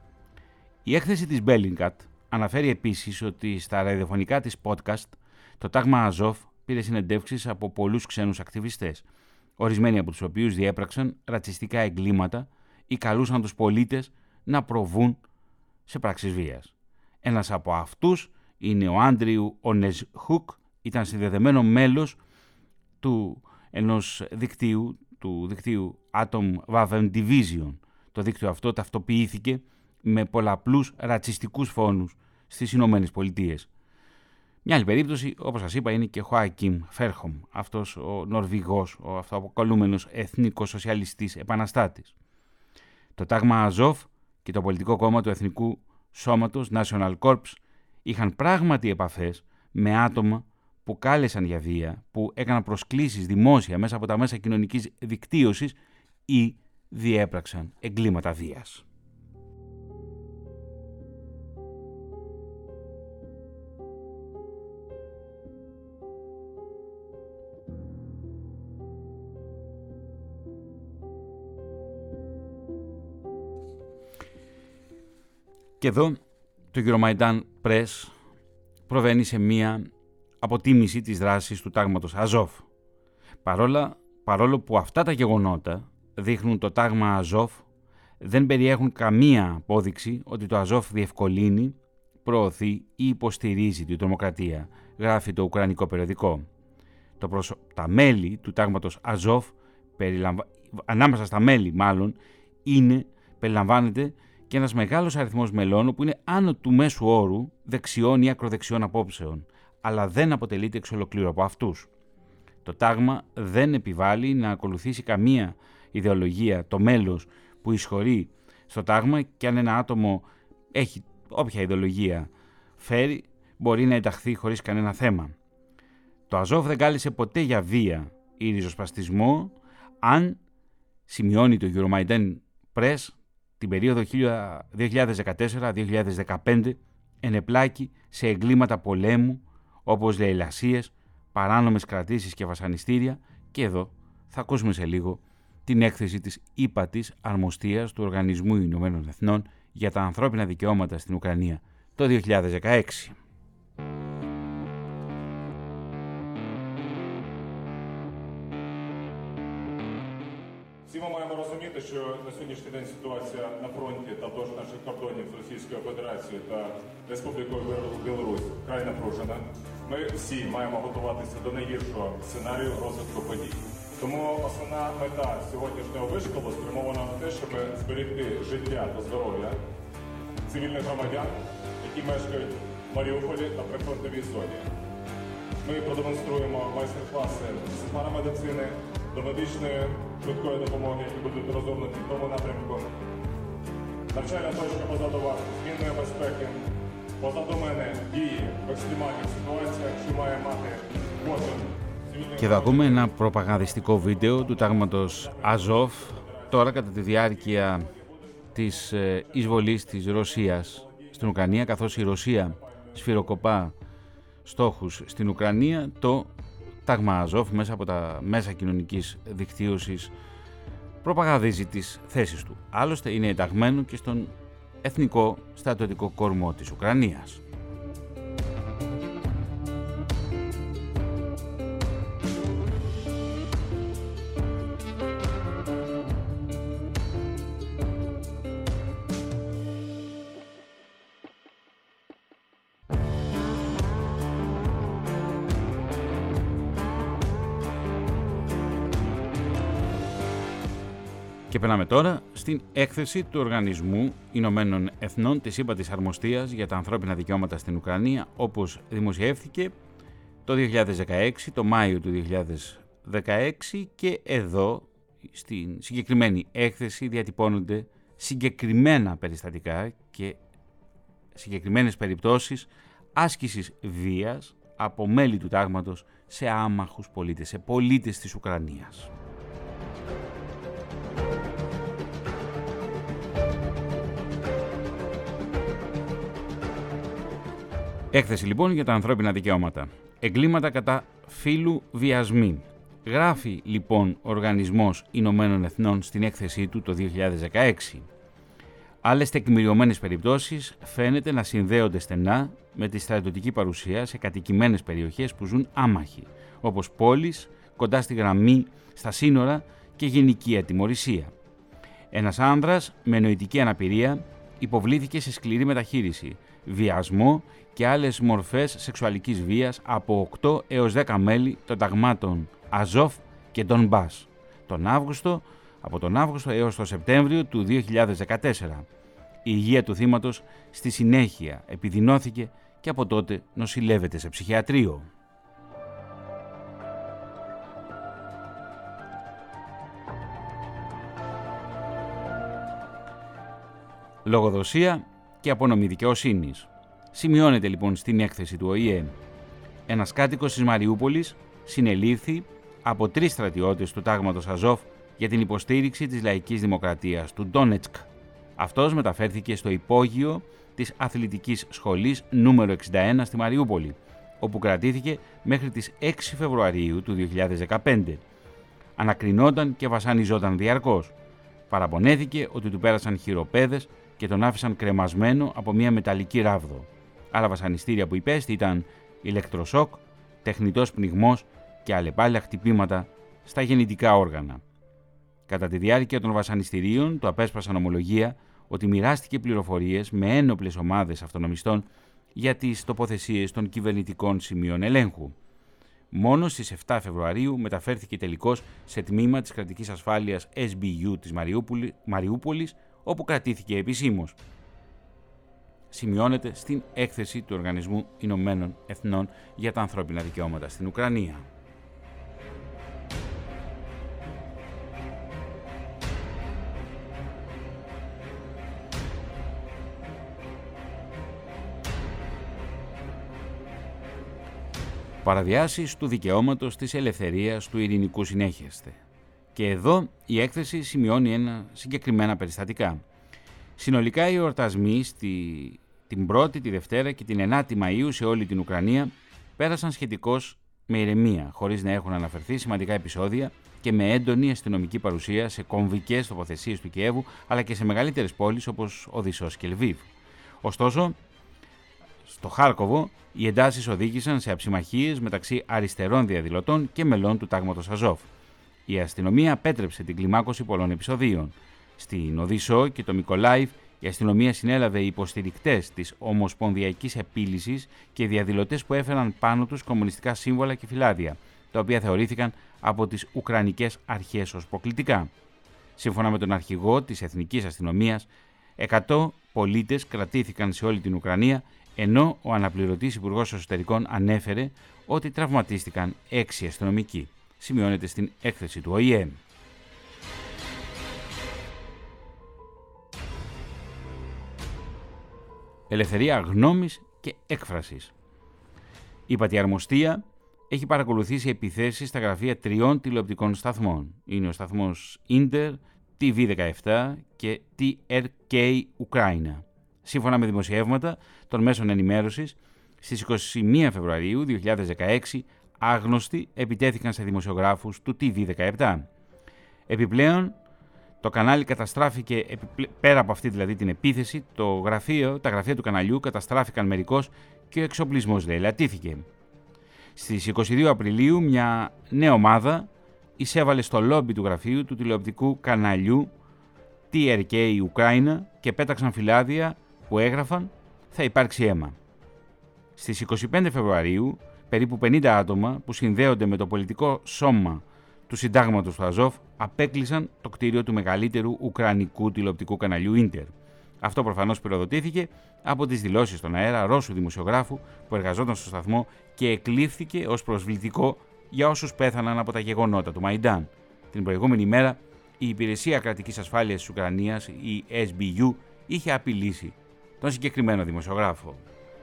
Speaker 2: Η έκθεση της Bellingcat αναφέρει επίσης ότι στα ραδιοφωνικά της podcast το τάγμα Αζόφ πήρε συνεντεύξεις από πολλούς ξένους ακτιβιστές, ορισμένοι από τους οποίους διέπραξαν ρατσιστικά εγκλήματα ή καλούσαν τους πολίτες να προβούν σε πράξεις βίας. Ένας από αυτούς είναι ο Άντριου Ονεζχούκ, ήταν συνδεδεμένο μέλος του ενός δικτύου, του δικτύου Atom Waffen Division. Το δίκτυο αυτό ταυτοποιήθηκε με πολλαπλούς ρατσιστικούς φόνους στις Ηνωμένες Πολιτείες. Μια άλλη περίπτωση, όπως σας είπα, είναι και ο Χοακίμ Φέρχολμ, αυτός ο Νορβηγός, ο αυτοαποκαλούμενος εθνικός σοσιαλιστής επαναστάτης. Το τάγμα Αζόφ και το πολιτικό κόμμα του Εθνικού Σώματος National Corps είχαν πράγματι επαφές με άτομα που κάλεσαν για βία, που έκαναν προσκλήσεις δημόσια μέσα από τα μέσα κοινωνικής δικτύωσης ή διέπραξαν εγκλήματα βίας. Και εδώ το Euromaidan Press προβαίνει σε μία αποτίμηση της δράσης του τάγματος Αζόφ. Παρόλα, παρόλο που αυτά τα γεγονότα δείχνουν το τάγμα Αζόφ, δεν περιέχουν καμία απόδειξη ότι το Αζόφ διευκολύνει, προωθεί ή υποστηρίζει την τρομοκρατία, γράφει το ουκρανικό περιοδικό. Το προσω... Τα μέλη του τάγματος Αζόφ, περιλαμβα... ανάμεσα στα μέλη μάλλον, είναι, περιλαμβάνεται και ένας μεγάλος αριθμός μελών που είναι άνω του μέσου όρου δεξιών ή ακροδεξιών απόψεων, αλλά δεν αποτελείται εξ ολοκλήρου από αυτούς. Το τάγμα δεν επιβάλλει να ακολουθήσει καμία ιδεολογία το μέλος που εισχωρεί στο τάγμα, και αν ένα άτομο έχει όποια ιδεολογία φέρει, μπορεί να ενταχθεί χωρίς κανένα θέμα. Το Αζόφ δεν κάλεσε ποτέ για βία ή ριζοσπαστισμό, αν, σημειώνει το Euromaidan Press, την περίοδο δύο χιλιάδες δεκατέσσερα με δύο χιλιάδες δεκαπέντε ενεπλάκη σε εγκλήματα πολέμου όπως λαιλασίες, παράνομες κρατήσεις και βασανιστήρια, και εδώ θα ακούσουμε σε λίγο την έκθεση της ύπατης αρμοστίας του Οργανισμού Ηνωμένων Εθνών για τα ανθρώπινα δικαιώματα στην Ουκρανία το δύο χιλιάδες δεκαέξι.
Speaker 9: Всі ми маємо розуміти, що на сьогоднішній день ситуація на фронті та вдовж наших кордонів з Російською Федерацією та Республікою Білорусь вкрай напружена. Ми всі маємо готуватися до найгіршого сценарію розвитку подій. Тому основна мета сьогоднішнього вишколу спрямована на те, щоб зберегти життя та здоров'я цивільних громадян, які мешкають Маріуполі та прифронтовій зоні. Ми продемонструємо майстер-класи з парамедицини до медичної швидкої допомоги, які будуть розгорнуті в тому напрямку. Навчальна точка позаду вас, змінної безпеки. Позаду мене дії в екстремальних ситуаціях, що має мати кожен.
Speaker 2: Και εδώ ακούμε ένα προπαγανδιστικό βίντεο του τάγματος Αζόφ τώρα κατά τη διάρκεια της εισβολής της Ρωσίας στην Ουκρανία, καθώς η Ρωσία σφυροκοπά στόχους στην Ουκρανία, το τάγμα Αζόφ μέσα από τα μέσα κοινωνικής δικτύωσης προπαγανδίζει τις θέσεις του. Άλλωστε είναι ενταγμένο και στον εθνικό στρατιωτικό κορμό της Ουκρανίας. Και περνάμε τώρα στην έκθεση του Οργανισμού Ηνωμένων Εθνών της ΥΠΑΤΗΣ Αρμοστίας για τα ανθρώπινα δικαιώματα στην Ουκρανία, όπως δημοσιεύθηκε το δύο χιλιάδες δεκαέξι, το Μάιο του δύο χιλιάδες δεκαέξι, και εδώ στην συγκεκριμένη έκθεση διατυπώνονται συγκεκριμένα περιστατικά και συγκεκριμένες περιπτώσεις άσκησης βίας από μέλη του τάγματος σε άμαχους πολίτες, σε πολίτες της Ουκρανίας. Έκθεση λοιπόν για τα ανθρώπινα δικαιώματα. Εγκλήματα κατά φύλου βιασμοί. Γράφει λοιπόν ο Οργανισμός Ηνωμένων Εθνών στην έκθεσή του το δύο χιλιάδες δεκαέξι. Άλλες τεκμηριωμένες περιπτώσεις φαίνεται να συνδέονται στενά με τη στρατιωτική παρουσία σε κατοικημένες περιοχές που ζουν άμαχοι, όπως πόλεις, κοντά στη γραμμή, στα σύνορα και γενική ατιμωρησία. Ένας άνδρας με νοητική αναπηρία υποβλήθηκε σε σκληρή μεταχείριση, βιασμό και άλλες μορφές σεξουαλικής βίας από οκτώ έως δέκα μέλη των ταγμάτων Αζόφ και Ντονμπάς τον Αύγουστο, από τον Αύγουστο έως τον Σεπτέμβριο του δύο χιλιάδες δεκατέσσερα. Η υγεία του θύματος στη συνέχεια επιδεινώθηκε και από τότε νοσηλεύεται σε ψυχιατρίο. Λογοδοσία και απονομή δικαιοσύνης. Σημειώνεται λοιπόν στην έκθεση του Ο Η Ε. Ένας κάτοικος της Μαριούπολης συνελήφθη από τρεις στρατιώτες του τάγματος Αζόφ για την υποστήριξη της λαϊκής δημοκρατίας του Ντόνετσκ. Αυτός μεταφέρθηκε στο υπόγειο της αθλητικής σχολής νούμερο εξήντα ένα στη Μαριούπολη, όπου κρατήθηκε μέχρι τις έξι Φεβρουαρίου του δύο χιλιάδες δεκαπέντε. Ανακρινόταν και βασανιζόταν διαρκώς. Παραπονέθηκε ότι του πέρασαν χειροπέδες και τον άφησαν κρεμασμένο από μια μεταλλική ράβδο. Άλλα βασανιστήρια που υπέστη ήταν ηλεκτροσόκ, τεχνητός πνιγμός και αλλεπάλληλα χτυπήματα στα γεννητικά όργανα. Κατά τη διάρκεια των βασανιστήριων του απέσπασαν ομολογία ότι μοιράστηκε πληροφορίες με ένοπλες ομάδες αυτονομιστών για τις τοποθεσίες των κυβερνητικών σημείων ελέγχου. Μόνο στις επτά Φεβρουαρίου μεταφέρθηκε τελικώς σε τμήμα της κρατικής ασφάλειας Ες Μπι Γιου της Μαριούπολης, όπου κρατήθηκε επισήμως. Σημειώνεται στην έκθεση του Οργανισμού Ηνωμένων Εθνών για τα ανθρώπινα δικαιώματα στην Ουκρανία. Παραδιάσεις του δικαιώματος της ελευθερίας του ειρηνικού συνέχεστε. Και εδώ η έκθεση σημειώνει ένα συγκεκριμένα περιστατικά. Συνολικά οι εορτασμοί στη, την πρώτη, τη Δευτέρα και την ενάτη Μαΐου σε όλη την Ουκρανία πέρασαν σχετικώς με ηρεμία, χωρίς να έχουν αναφερθεί σημαντικά επεισόδια και με έντονη αστυνομική παρουσία σε κομβικές τοποθεσίες του Κιέβου, αλλά και σε μεγαλύτερες πόλεις όπως Οδισσός και Λβίβ. Ωστόσο, στο Χάρκοβο οι εντάσεις οδήγησαν σε αψιμαχίες μεταξύ αριστερών διαδηλωτών και μελών του τάγματος Αζόφ. Η αστυνομία απέτρεψε την κλιμάκωση πολλών επεισοδίων. Στην Οδισσό και το Μικολάιβ η αστυνομία συνέλαβε υποστηρικτές της Ομοσπονδιακής Επίλυσης και διαδηλωτές που έφεραν πάνω τους κομμουνιστικά σύμβολα και φυλάδια, τα οποία θεωρήθηκαν από τις Ουκρανικές αρχές ως προκλητικά. Σύμφωνα με τον αρχηγό της Εθνικής Αστυνομίας, εκατό πολίτες κρατήθηκαν σε όλη την Ουκρανία, ενώ ο αναπληρωτής Υπουργός Εσωτερικών ανέφερε ότι τραυματίστηκαν έξι αστυνομικοί. Σημειώνεται στην έκθεση του Ο Η Ε. Ελευθερία γνώμης και έκφρασης. Η Πατιαρμοστία έχει παρακολουθήσει επιθέσεις στα γραφεία τριών τηλεοπτικών σταθμών. Είναι ο σταθμός Ίντερ, τι βι δεκαεπτά και τι αρ κέι Ουκράινα. Σύμφωνα με δημοσιεύματα των μέσων ενημέρωσης, στις είκοσι μία Φεβρουαρίου δύο χιλιάδες δεκαέξι άγνωστοι επιτέθηκαν σε δημοσιογράφους του τι βι δεκαεπτά. Επιπλέον, το κανάλι καταστράφηκε, πέρα από αυτή δηλαδή την επίθεση, το γραφείο, τα γραφεία του καναλιού καταστράφηκαν μερικώς και ο εξοπλισμός λαιλατήθηκε. Στις είκοσι δύο Απριλίου μια νέα ομάδα εισέβαλε στο λόμπι του γραφείου του τηλεοπτικού καναλιού τι αρ κέι Ουκράινα και πέταξαν φυλάδια που έγραφαν «Θα υπάρξει αίμα». Στις είκοσι πέντε Φεβρουαρίου, περίπου πενήντα άτομα που συνδέονται με το πολιτικό σώμα του συντάγματος του Αζόφ απέκλεισαν το κτίριο του μεγαλύτερου ουκρανικού τηλεοπτικού καναλιού Ίντερ. Αυτό προφανώς πυροδοτήθηκε από τις δηλώσεις στον αέρα Ρώσου δημοσιογράφου που εργαζόταν στο σταθμό και εκλήφθηκε ως προσβλητικό για όσους πέθαναν από τα γεγονότα του Μαϊντάν. Την προηγούμενη μέρα, η Υπηρεσία Κρατικής Ασφάλειας της Ουκρανίας, η ες μπι γιου, είχε απειλήσει τον συγκεκριμένο δημοσιογράφο.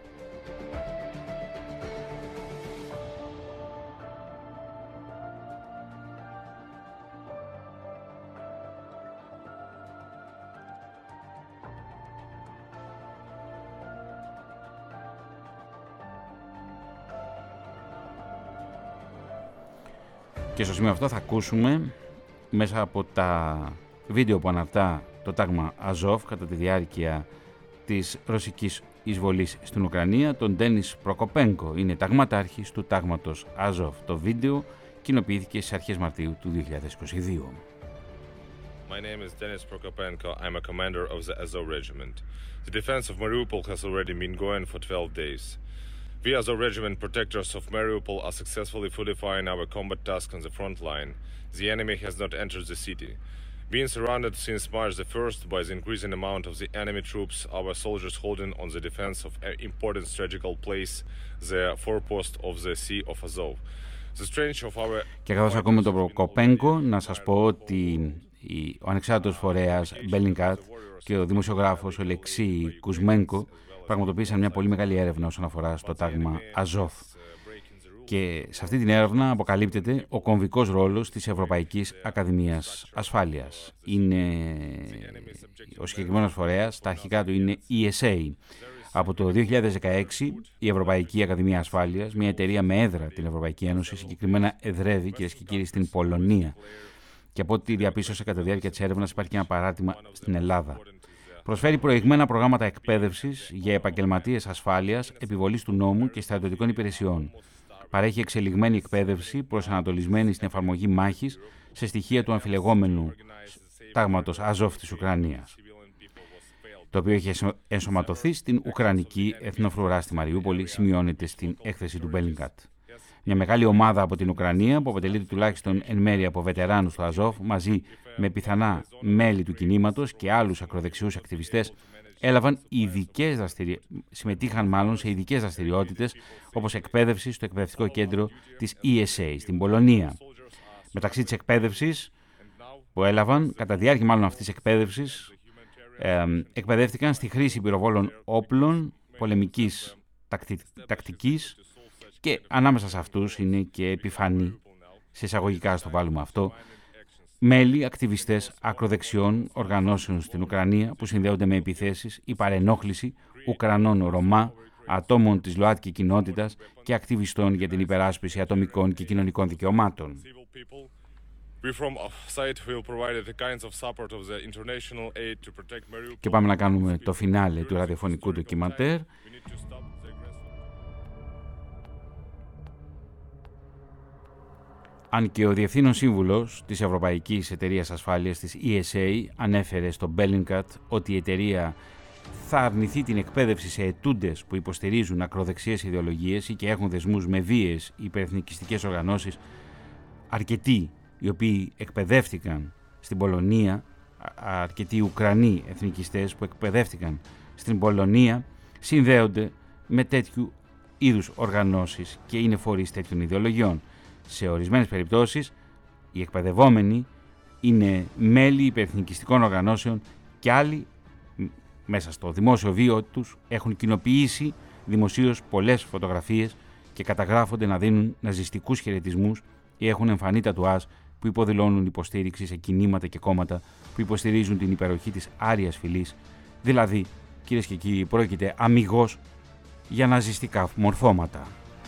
Speaker 2: Και στο σημείο αυτό θα ακούσουμε μέσα από τα βίντεο που αναρτά το τάγμα Αζόφ κατά τη διάρκεια της ρωσικής εισβολής στην Ουκρανία τον Ντένις Προκοπένκο. Είναι ταγματάρχης του τάγματος Αζόφ. Το βίντεο κοινοποιήθηκε στις αρχές Μαρτίου του δύο χιλιάδες είκοσι δύο.
Speaker 10: My name is Denis Prokopenko. I'm a commander of the Azov regiment. The defense of Mariupol has already been going for twelve days. We Azov regiment protectors of Mariupol are successfully fulfilling our combat task on the front line. The enemy has not entered the city. Being surrounded since March the first by the increasing amount of the enemy troops, our soldiers holding on the defense of an important strategical place, the forepost of the Sea of Azov. The strength of our...
Speaker 2: Και καθώς ακούμε τον Προκοπένκο, να σας πω ότι ο ανεξάρτητος φορέας Bellingcat και ο δημοσιογράφος Ολεξή Κουσμένκο πραγματοποίησαν μια πολύ μεγάλη έρευνα όσον αφορά στο τάγμα Αζόφ. Και σε αυτή την έρευνα αποκαλύπτεται ο κομβικός ρόλος της Ευρωπαϊκής Ακαδημίας Ασφάλειας. Είναι ο συγκεκριμένος φορέας, τα αρχικά του είναι ι ες έι. Από το δύο χιλιάδες δεκαέξι η Ευρωπαϊκή Ακαδημία Ασφάλειας, μια εταιρεία με έδρα την Ευρωπαϊκή Ένωση, συγκεκριμένα εδρεύει, κυρίες και κύριοι, στην Πολωνία. Και από ό,τι διαπίστωσε κατά τη διάρκεια της έρευνας υπάρχει και ένα παράδειγμα στην Ελλάδα. Προσφέρει προηγμένα προγράμματα εκπαίδευσης για επαγγελματίες ασφάλειας, επιβολής του νόμου και στρατιωτικών υπηρεσιών. Παρέχει εξελιγμένη εκπαίδευση προσανατολισμένη στην εφαρμογή μάχης σε στοιχεία του αμφιλεγόμενου τάγματος Αζόφ της Ουκρανίας, το οποίο έχει ενσωματωθεί στην Ουκρανική Εθνοφρουρά στη Μαριούπολη, σημειώνεται στην έκθεση του Bellingcat. Μια μεγάλη ομάδα από την Ουκρανία, που αποτελείται τουλάχιστον εν μέρει από βετεράνους του Αζόφ, μαζί με πιθανά μέλη του κινήματος και άλλους ακροδεξιούς ακτιβιστές, έλαβαν ειδικές δραστηριότητες, συμμετείχαν μάλλον σε ειδικές δραστηριότητες, όπως εκπαίδευση στο εκπαιδευτικό κέντρο της ι ες έι στην Πολωνία. Μεταξύ της εκπαίδευσης που έλαβαν, κατά τη διάρκεια μάλλον αυτής της εκπαίδευσης, ε, εκπαιδεύτηκαν στη χρήση πυροβόλων όπλων πολεμικής τακτι, τακτικής και ανάμεσα σε αυτούς είναι και επιφανή, σε εισαγωγικά στο βάλουμε αυτό, μέλη, ακτιβιστές ακροδεξιών οργανώσεων στην Ουκρανία που συνδέονται με επιθέσεις ή παρενόχληση Ουκρανών Ρωμά, ατόμων της ΛΟΑΤΚΙ κοινότητας και ακτιβιστών για την υπεράσπιση ατομικών και κοινωνικών δικαιωμάτων. Και πάμε να κάνουμε το φινάλε του ραδιοφωνικού ντοκιμαντέρ. Αν και ο Διευθύνων Σύμβουλος της Ευρωπαϊκής Εταιρείας Ασφάλειας της ι ες έι ανέφερε στο Bellingcat ότι η εταιρεία θα αρνηθεί την εκπαίδευση σε ετούντες που υποστηρίζουν ακροδεξιές ιδεολογίες ή και έχουν δεσμούς με βίαιες υπερεθνικιστικές οργανώσεις, αρκετοί οι οποίοι εκπαιδεύτηκαν στην Πολωνία, αρκετοί Ουκρανοί εθνικιστές που εκπαιδεύτηκαν στην Πολωνία, συνδέονται με τέτοιου είδους οργανώσεις και είναι φορείς τέτοιων ιδεολογιών. Σε ορισμένες περιπτώσεις, οι εκπαιδευόμενοι είναι μέλη υπερεθνικιστικών οργανώσεων και άλλοι μέσα στο δημόσιο βίο τους έχουν κοινοποιήσει δημοσίως πολλές φωτογραφίες και καταγράφονται να δίνουν ναζιστικούς χαιρετισμούς ή έχουν εμφανή τατουάζ που υποδηλώνουν υποστήριξη σε κινήματα και κόμματα που υποστηρίζουν την υπεροχή της άριας φυλής. Δηλαδή, κυρίες και κύριοι, πρόκειται αμιγώς για ναζιστικά μορφώματα.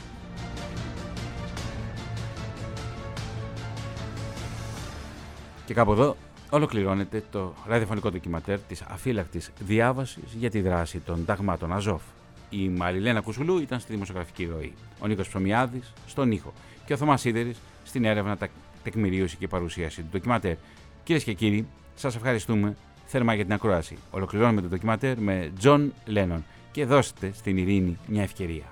Speaker 2: Και κάπου εδώ ολοκληρώνεται το ραδιοφωνικό ντοκιματέρ της αφύλακτης διάβασης για τη δράση των ταγμάτων Αζόφ. Η Μαριλένα Κουσουλού ήταν στη δημοσιογραφική ροή, ο Νίκος Ψωμιάδης στον ήχο και ο Θωμάς Σίδερης στην έρευνα, τεκμηρίωση και παρουσίαση του ντοκιματέρ. Κυρίες και κύριοι, σας ευχαριστούμε θερμά για την ακρόαση. Ολοκληρώνουμε το ντοκιματέρ με John Lennon και δώστε στην ειρήνη μια ευκαιρία.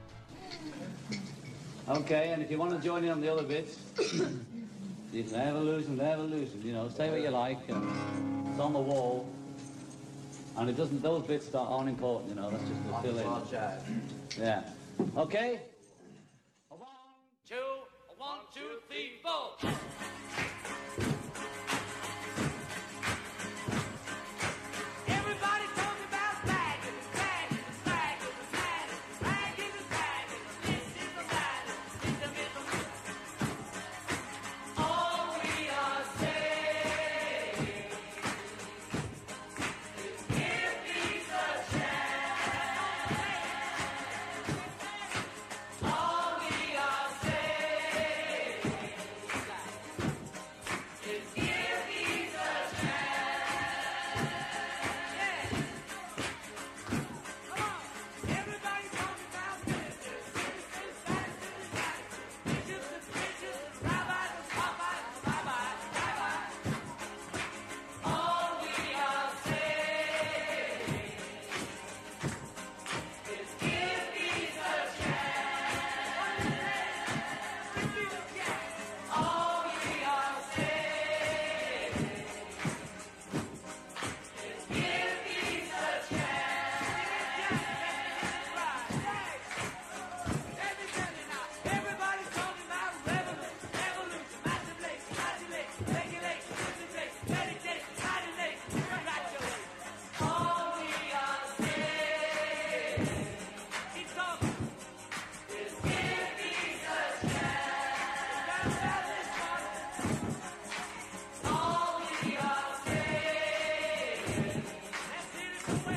Speaker 11: Okay, and if you want to join in on the other bits, you can have a loosen, have a loosen, you know, say what you like, and it's on the wall, and it doesn't, those bits aren't important, you know, that's just to fill in. Yeah. Okay? A one, two, a one, two, three, four.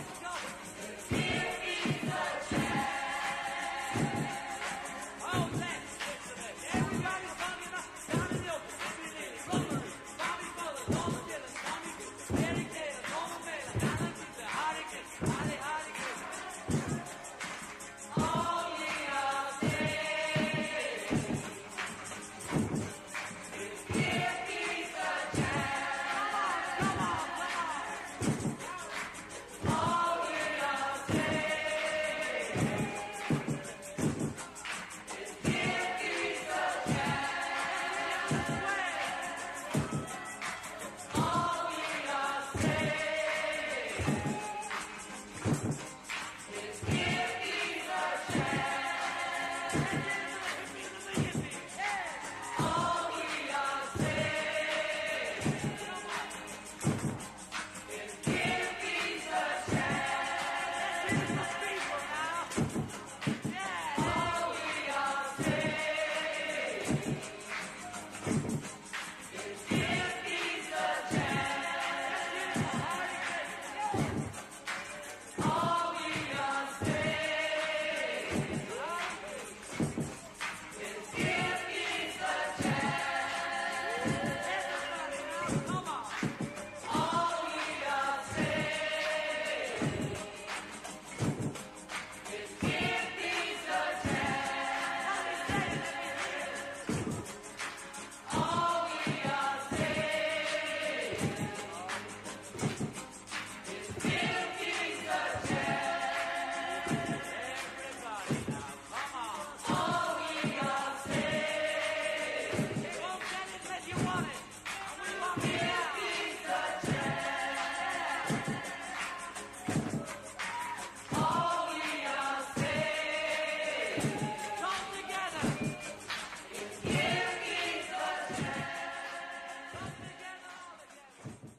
Speaker 12: Oh,